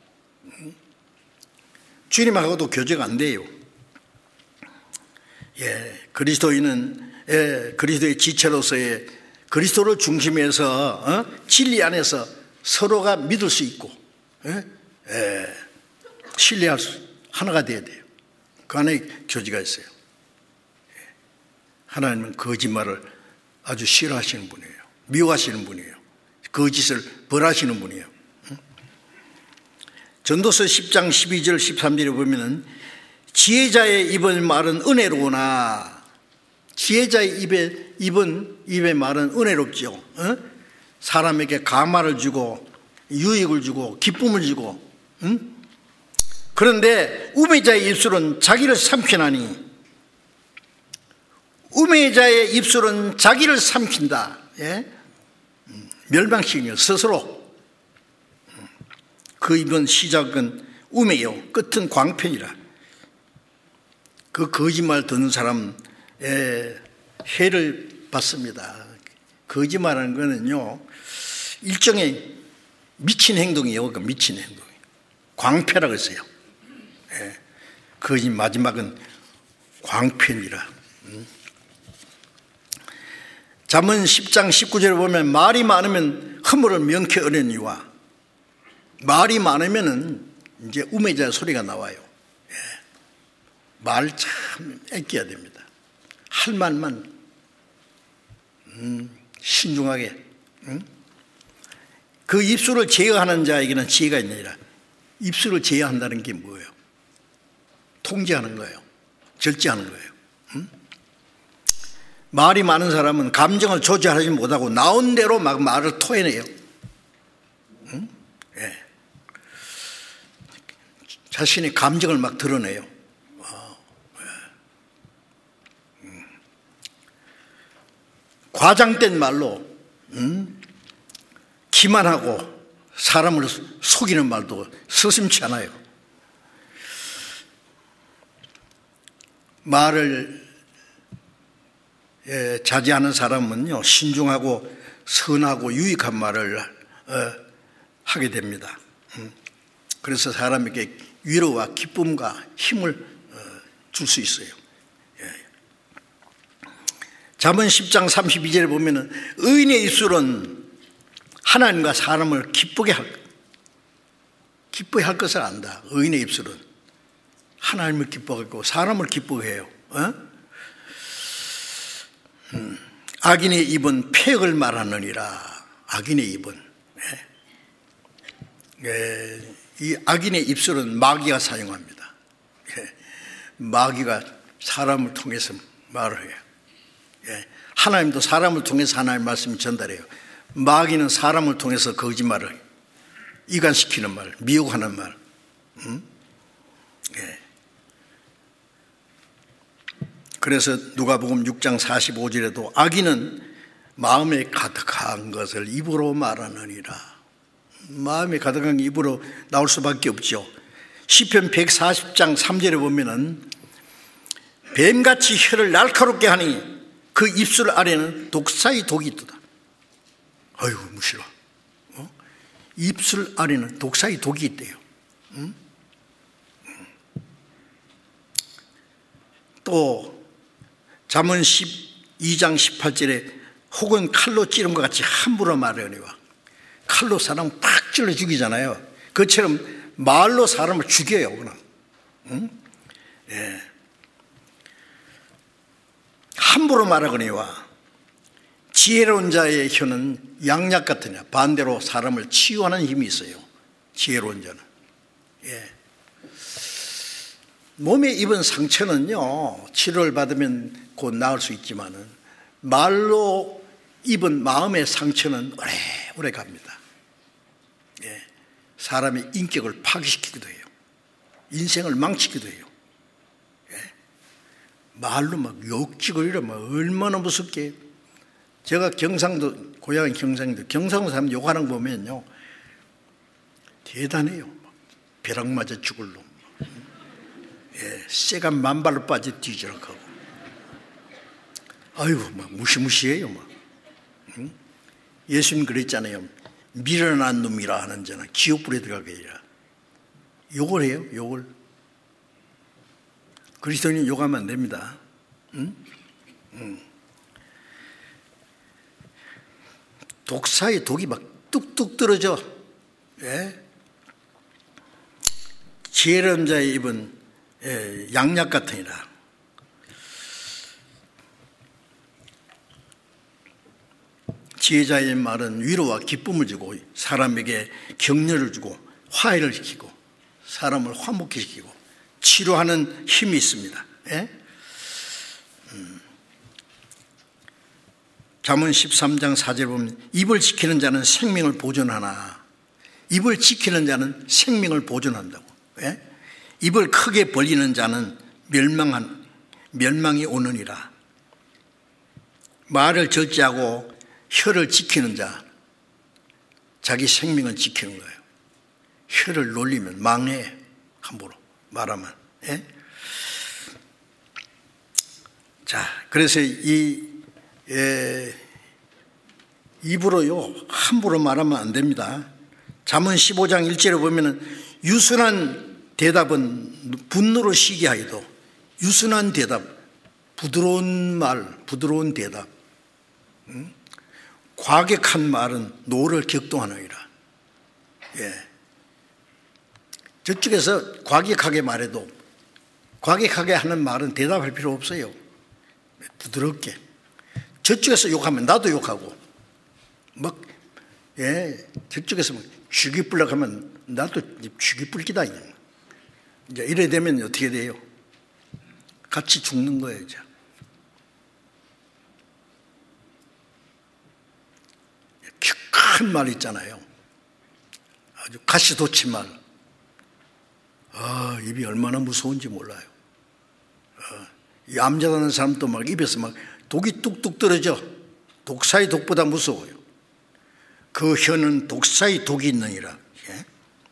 주님하고도 교제가 안 돼요. 예, 그리스도인은 예, 그리스도의 지체로서의 그리스도를 중심에서 어? 진리 안에서 서로가 믿을 수 있고 예? 예. 신뢰할 수 하나가 돼야 돼요. 그 안에 교제가 있어요. 하나님은 거짓말을 아주 싫어하시는 분이에요. 미워하시는 분이에요. 거짓을 벌하시는 분이에요. 전도서 십 장 십이 절 십삼 절에 보면은 지혜자의 입은 말은 은혜로우나 지혜자의 입에 입은 입의 말은 은혜롭죠. 어? 사람에게 감화를 주고 유익을 주고 기쁨을 주고. 응? 그런데 우매자의 입술은 자기를 삼키나니 우매자의 입술은 자기를 삼킨다. 예? 멸망시키며 스스로. 그 입은 시작은 우매요 끝은 광편이라. 그 거짓말 듣는 사람의 해를 받습니다. 거짓말하는 거는요 일종의 미친 행동이에요. 그 미친 행동. 광패라고 했어요. 예. 거짓 마지막은 광편이라. 음. 잠언 십 장 십구 절에 보면 말이 많으면 허물을 명쾌 어려니와 말이 많으면은 이제 우매자 소리가 나와요. 예. 말 참 아껴야 됩니다. 할 말만 음, 신중하게. 음? 그 입술을 제어하는 자에게는 지혜가 있느니라. 입술을 제어한다는 게 뭐예요? 통제하는 거예요. 절제하는 거예요. 음? 말이 많은 사람은 감정을 조절하지 못하고 나온 대로 막 말을 토해내요. 음? 예. 자신의 감정을 막 드러내요. 어, 예. 음. 과장된 말로 음? 기만하고 사람을 속이는 말도 서슴지 않아요. 말을 예, 자제하는 사람은요 신중하고 선하고 유익한 말을 어, 하게 됩니다. 음. 그래서 사람에게 위로와 기쁨과 힘을 어, 줄 수 있어요. 예. 잠언 십 장 삼십이 절에 보면은 의인의 입술은 하나님과 사람을 기쁘게 할, 기쁘게 할 것을 안다. 의인의 입술은 하나님을 기뻐하고 사람을 기뻐해요. 어? 음. 악인의 입은 폐역을 말하느니라. 악인의 입은 예. 예. 이 악인의 입술은 마귀가 사용합니다. 예. 마귀가 사람을 통해서 말을 해요. 예. 하나님도 사람을 통해서 하나님의 말씀을 전달해요. 마귀는 사람을 통해서 거짓말을 이간시키는 말, 미혹하는 말. 음? 예. 그래서 누가복음 육 장 사십오 절에도 악인은 마음에 가득한 것을 입으로 말하느니라. 마음에 가득한 게 입으로 나올 수밖에 없죠. 시편 백사십 장 삼 절에 보면은 뱀같이 혀를 날카롭게 하니 그 입술 아래는 독사의 독이 있도다. 아이고 무시러. 어? 입술 아래는 독사의 독이 있대요. 응? 또 잠언 십이 장 십팔 절에 혹은 칼로 찌른 것 같이 함부로 말하니와 칼로 사람 팍 찔러 죽이잖아요. 그처럼 말로 사람을 죽여요. 그냥. 응? 예. 함부로 말하거니와 지혜로운 자의 혀는 양약 같으냐. 반대로 사람을 치유하는 힘이 있어요. 지혜로운 자는. 예. 몸에 입은 상처는요 치료를 받으면 곧 나을 수 있지만은 말로 입은 마음의 상처는 오래오래 갑니다. 예. 사람의 인격을 파괴시키기도 해요. 인생을 망치기도 해요. 예. 말로 막 욕지거리로 막 얼마나 무섭게. 제가 경상도 고향이 경상도 경상도 사람 욕하는 거 보면요 대단해요. 벼락 맞아 죽을 놈. 예, 쇠가 만발로 빠져 뒤지락하고, 아이고, 막 무시무시해요, 막. 응? 예수님 그랬잖아요. 미련한 놈이라 하는 자는 지옥불에 들어가게 해라. 욕을 해요, 욕을. 그리스도인은 욕하면 안 됩니다. 응? 응. 독사의 독이 막 뚝뚝 떨어져. 예? 지혜로운 자의 입은 예, 양약 같으니라. 지혜자의 말은 위로와 기쁨을 주고 사람에게 격려를 주고 화해를 시키고 사람을 화목케 시키고 치료하는 힘이 있습니다. 예? 음. 잠언 십삼 장 사 절 보면 입을 지키는 자는 생명을 보존하나 입을 지키는 자는 생명을 보존한다고. 예? 입을 크게 벌리는 자는 멸망한, 멸망이 오느니라. 말을 절제하고 혀를 지키는 자, 자기 생명을 지키는 거예요. 혀를 놀리면 망해. 함부로 말하면. 예? 자, 그래서 이 예, 입으로요 함부로 말하면 안 됩니다. 잠언 십오 장 일 절에 보면은 유순한 대답은 분노로 시기하기도, 유순한 대답, 부드러운 말, 부드러운 대답, 응? 과격한 말은 노를 격동하느니라. 예. 저쪽에서 과격하게 말해도 과격하게 하는 말은 대답할 필요 없어요. 부드럽게. 저쪽에서 욕하면 나도 욕하고, 막, 예, 저쪽에서 막 쥐기 뿔려고 하면 나도 쥐기 뿔기다. 이제 이래 되면 어떻게 돼요? 같이 죽는 거예요, 이제. 큰 말 있잖아요. 아주 가시돋친 말. 아, 입이 얼마나 무서운지 몰라요. 아, 이 암자라는 사람도 막 입에서 막 독이 뚝뚝 떨어져. 독사의 독보다 무서워요. 그 혀는 독사의 독이 있느니라. 예?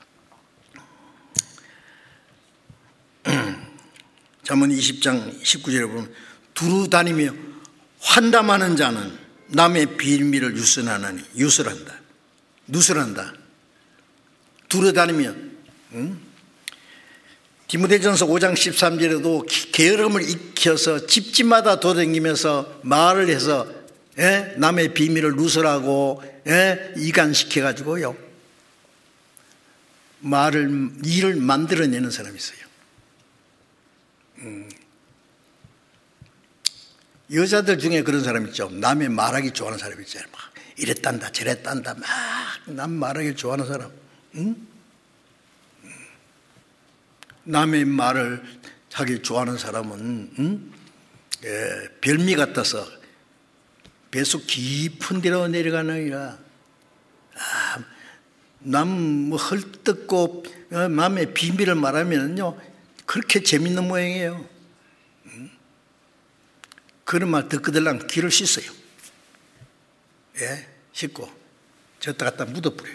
잠언 이십 장 십구 절에 보면 두루 다니며 환담하는 자는 남의 비밀을 유순하나니 유술한다. 누설한다. 두루 다니며 응? 디모데전서 오 장 십삼 절에도 게으름을 익혀서 집집마다 돌아다니면서 말을 해서 예? 남의 비밀을 누설하고 예? 이간시켜가지고요 말을 일을 만들어내는 사람이 있어요. 음. 여자들 중에 그런 사람 있죠. 남의 말하기 좋아하는 사람 있잖아요. 막 이랬단다 저랬단다 막 남 말하기 좋아하는 사람. 응? 남의 말을 하기 좋아하는 사람은 응? 예, 별미 같아서 배속 깊은 데로 내려가느니라. 아, 남 뭐 헐뜯고 어, 남의 비밀을 말하면요 그렇게 재밌는 모양이에요. 응? 그런 말 듣거들랑 귀를 씻어요. 예, 씻고 저다 갖다 묻어버려요.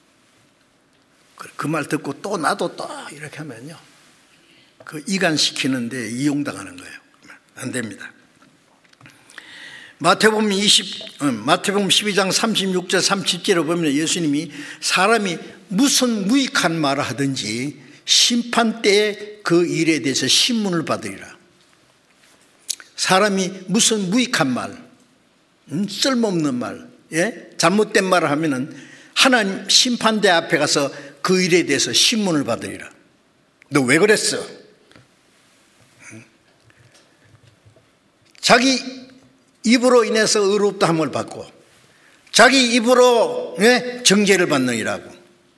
그 말 듣고 또 나도 또 이렇게 하면요 그 이간시키는데 이용당하는 거예요. 안 됩니다. 마태복음 이십, 마태복음 십이 장 삼십육 절 삼십 절에 보면 예수님이 사람이 무슨 무익한 말을 하든지 심판 때에 그 일에 대해서 신문을 받으리라. 사람이 무슨 무익한 말, 음, 쓸모없는 말, 예? 잘못된 말을 하면은 하나님 심판대 앞에 가서 그 일에 대해서 신문을 받으리라. 너 왜 그랬어? 자기 입으로 인해서 의롭다함을 받고 자기 입으로 예? 정죄를 받느니라고.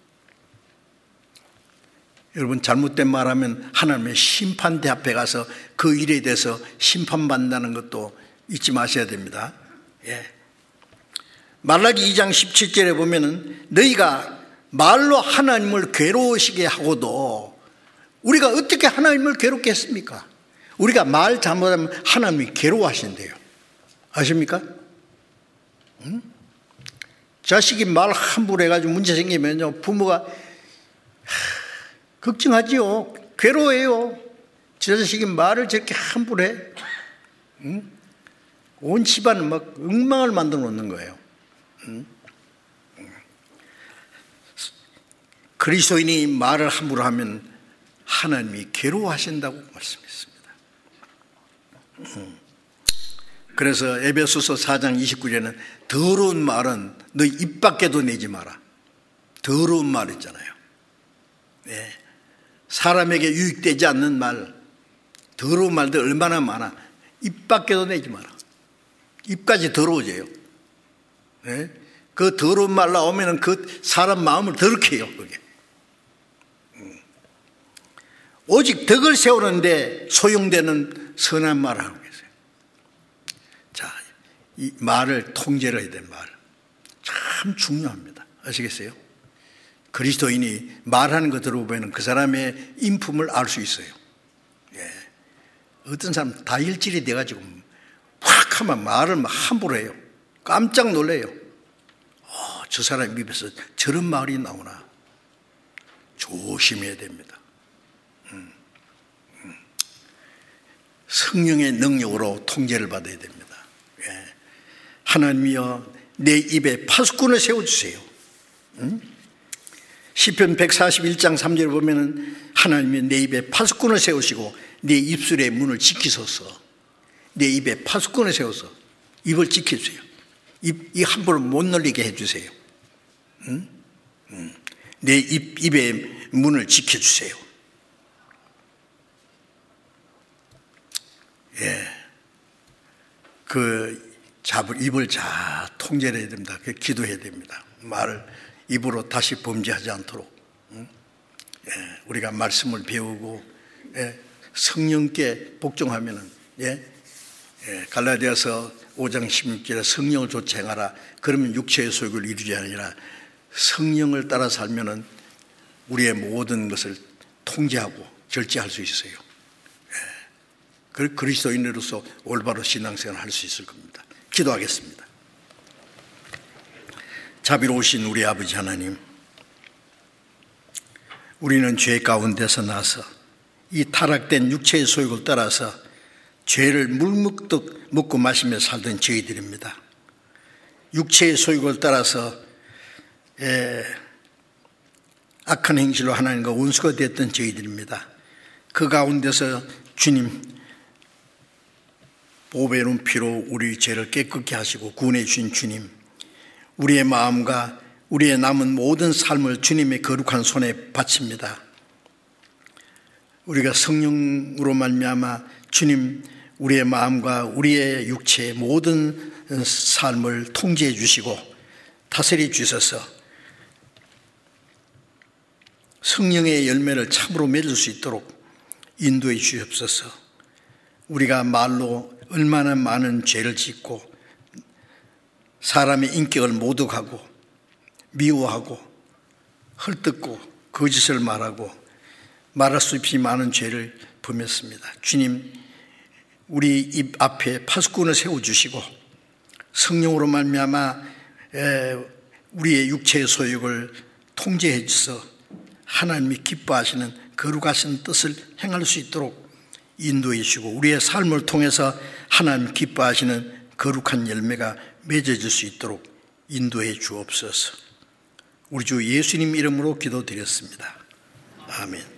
여러분 잘못된 말하면 하나님의 심판대 앞에 가서 그 일에 대해서 심판받는다는 것도 잊지 마셔야 됩니다. 예. 말라기 이 장 십칠 절에 보면은 너희가 말로 하나님을 괴로우시게 하고도 우리가 어떻게 하나님을 괴롭게 했습니까? 우리가 말 잘못하면 하나님이 괴로워하신대요. 아십니까? 응? 자식이 말 함부로 해가지고 문제 생기면요 부모가 하, 걱정하지요. 괴로워해요. 저 자식이 말을 저렇게 함부로 해. 응? 온 집안은 막 엉망을 만들어 놓는 거예요. 응? 그리스도인이 말을 함부로 하면 하나님이 괴로워하신다고 말씀했습니다. 응. 그래서 에베소서 사 장 이십구 절에는 더러운 말은 너 입 밖에도 내지 마라. 더러운 말 있잖아요. 네. 사람에게 유익되지 않는 말, 더러운 말들 얼마나 많아. 입 밖에도 내지 마라. 입까지 더러워져요. 네. 그 더러운 말 나오면 그 사람 마음을 더럽게 해요. 그게. 오직 덕을 세우는데 소용되는 선한 말을 하고 계세요. 자, 이 말을 통제를 해야 되는 말. 참 중요합니다. 아시겠어요? 그리스도인이 말하는 거 들어보면 그 사람의 인품을 알 수 있어요. 예. 어떤 사람 다혈질이 돼가지고 확 하면 말을 막 함부로 해요. 깜짝 놀래요. 어, 저 사람 입에서 저런 말이 나오나. 조심해야 됩니다. 음. 음. 성령의 능력으로 통제를 받아야 됩니다. 예. 하나님이여 내 입에 파수꾼을 세워주세요. 음? 시편 백사십일 장 삼 절을 보면은 하나님이 내 입에 파수꾼을 세우시고 내 입술의 문을 지키소서. 내 입에 파수꾼을 세워서 입을 지켜주세요. 입, 이 함부로 못 놀리게 해주세요. 응? 응. 내 입, 입의 문을 지켜주세요. 예. 그 잡을 입을 잘 통제를 해야 됩니다. 그 기도해야 됩니다. 말을 입으로 다시 범죄하지 않도록. 응? 예. 우리가 말씀을 배우고 예. 성령께 복종하면은 예. 예. 갈라디아서 오 장 십육 절에 성령을 좇아 행하라. 그러면 육체의 소욕을 이루지 아니라 성령을 따라 살면은 우리의 모든 것을 통제하고 절제할 수 있어요. 예. 그리스도인으로서 올바로 신앙생활을 할 수 있을 겁니다. 기도하겠습니다. 자비로우신 우리 아버지 하나님, 우리는 죄 가운데서 나서 이 타락된 육체의 소욕을 따라서 죄를 물먹듯 먹고 마시며 살던 저희들입니다. 육체의 소욕을 따라서 에, 악한 행실로 하나님과 원수가 됐던 저희들입니다. 그 가운데서 주님 보배의 눈피로 우리 죄를 깨끗게 하시고 구원해 주신 주님, 우리의 마음과 우리의 남은 모든 삶을 주님의 거룩한 손에 바칩니다. 우리가 성령으로 말미암아 주님 우리의 마음과 우리의 육체의 모든 삶을 통제해 주시고 다스려 주셔서 성령의 열매를 참으로 맺을 수 있도록 인도해 주옵소서. 우리가 말로 얼마나 많은 죄를 짓고 사람의 인격을 모독하고 미워하고 헐뜯고 거짓을 말하고 말할 수 없이 많은 죄를 범했습니다. 주님, 우리 입 앞에 파수꾼을 세워주시고 성령으로 말미암아 우리의 육체의 소욕을 통제해 주셔서 하나님이 기뻐하시는 거룩하신 뜻을 행할 수 있도록 인도해 주시고 우리의 삶을 통해서 하나님 기뻐하시는 거룩한 열매가 맺어질 수 있도록 인도해 주옵소서. 우리 주 예수님 이름으로 기도드렸습니다. 아멘.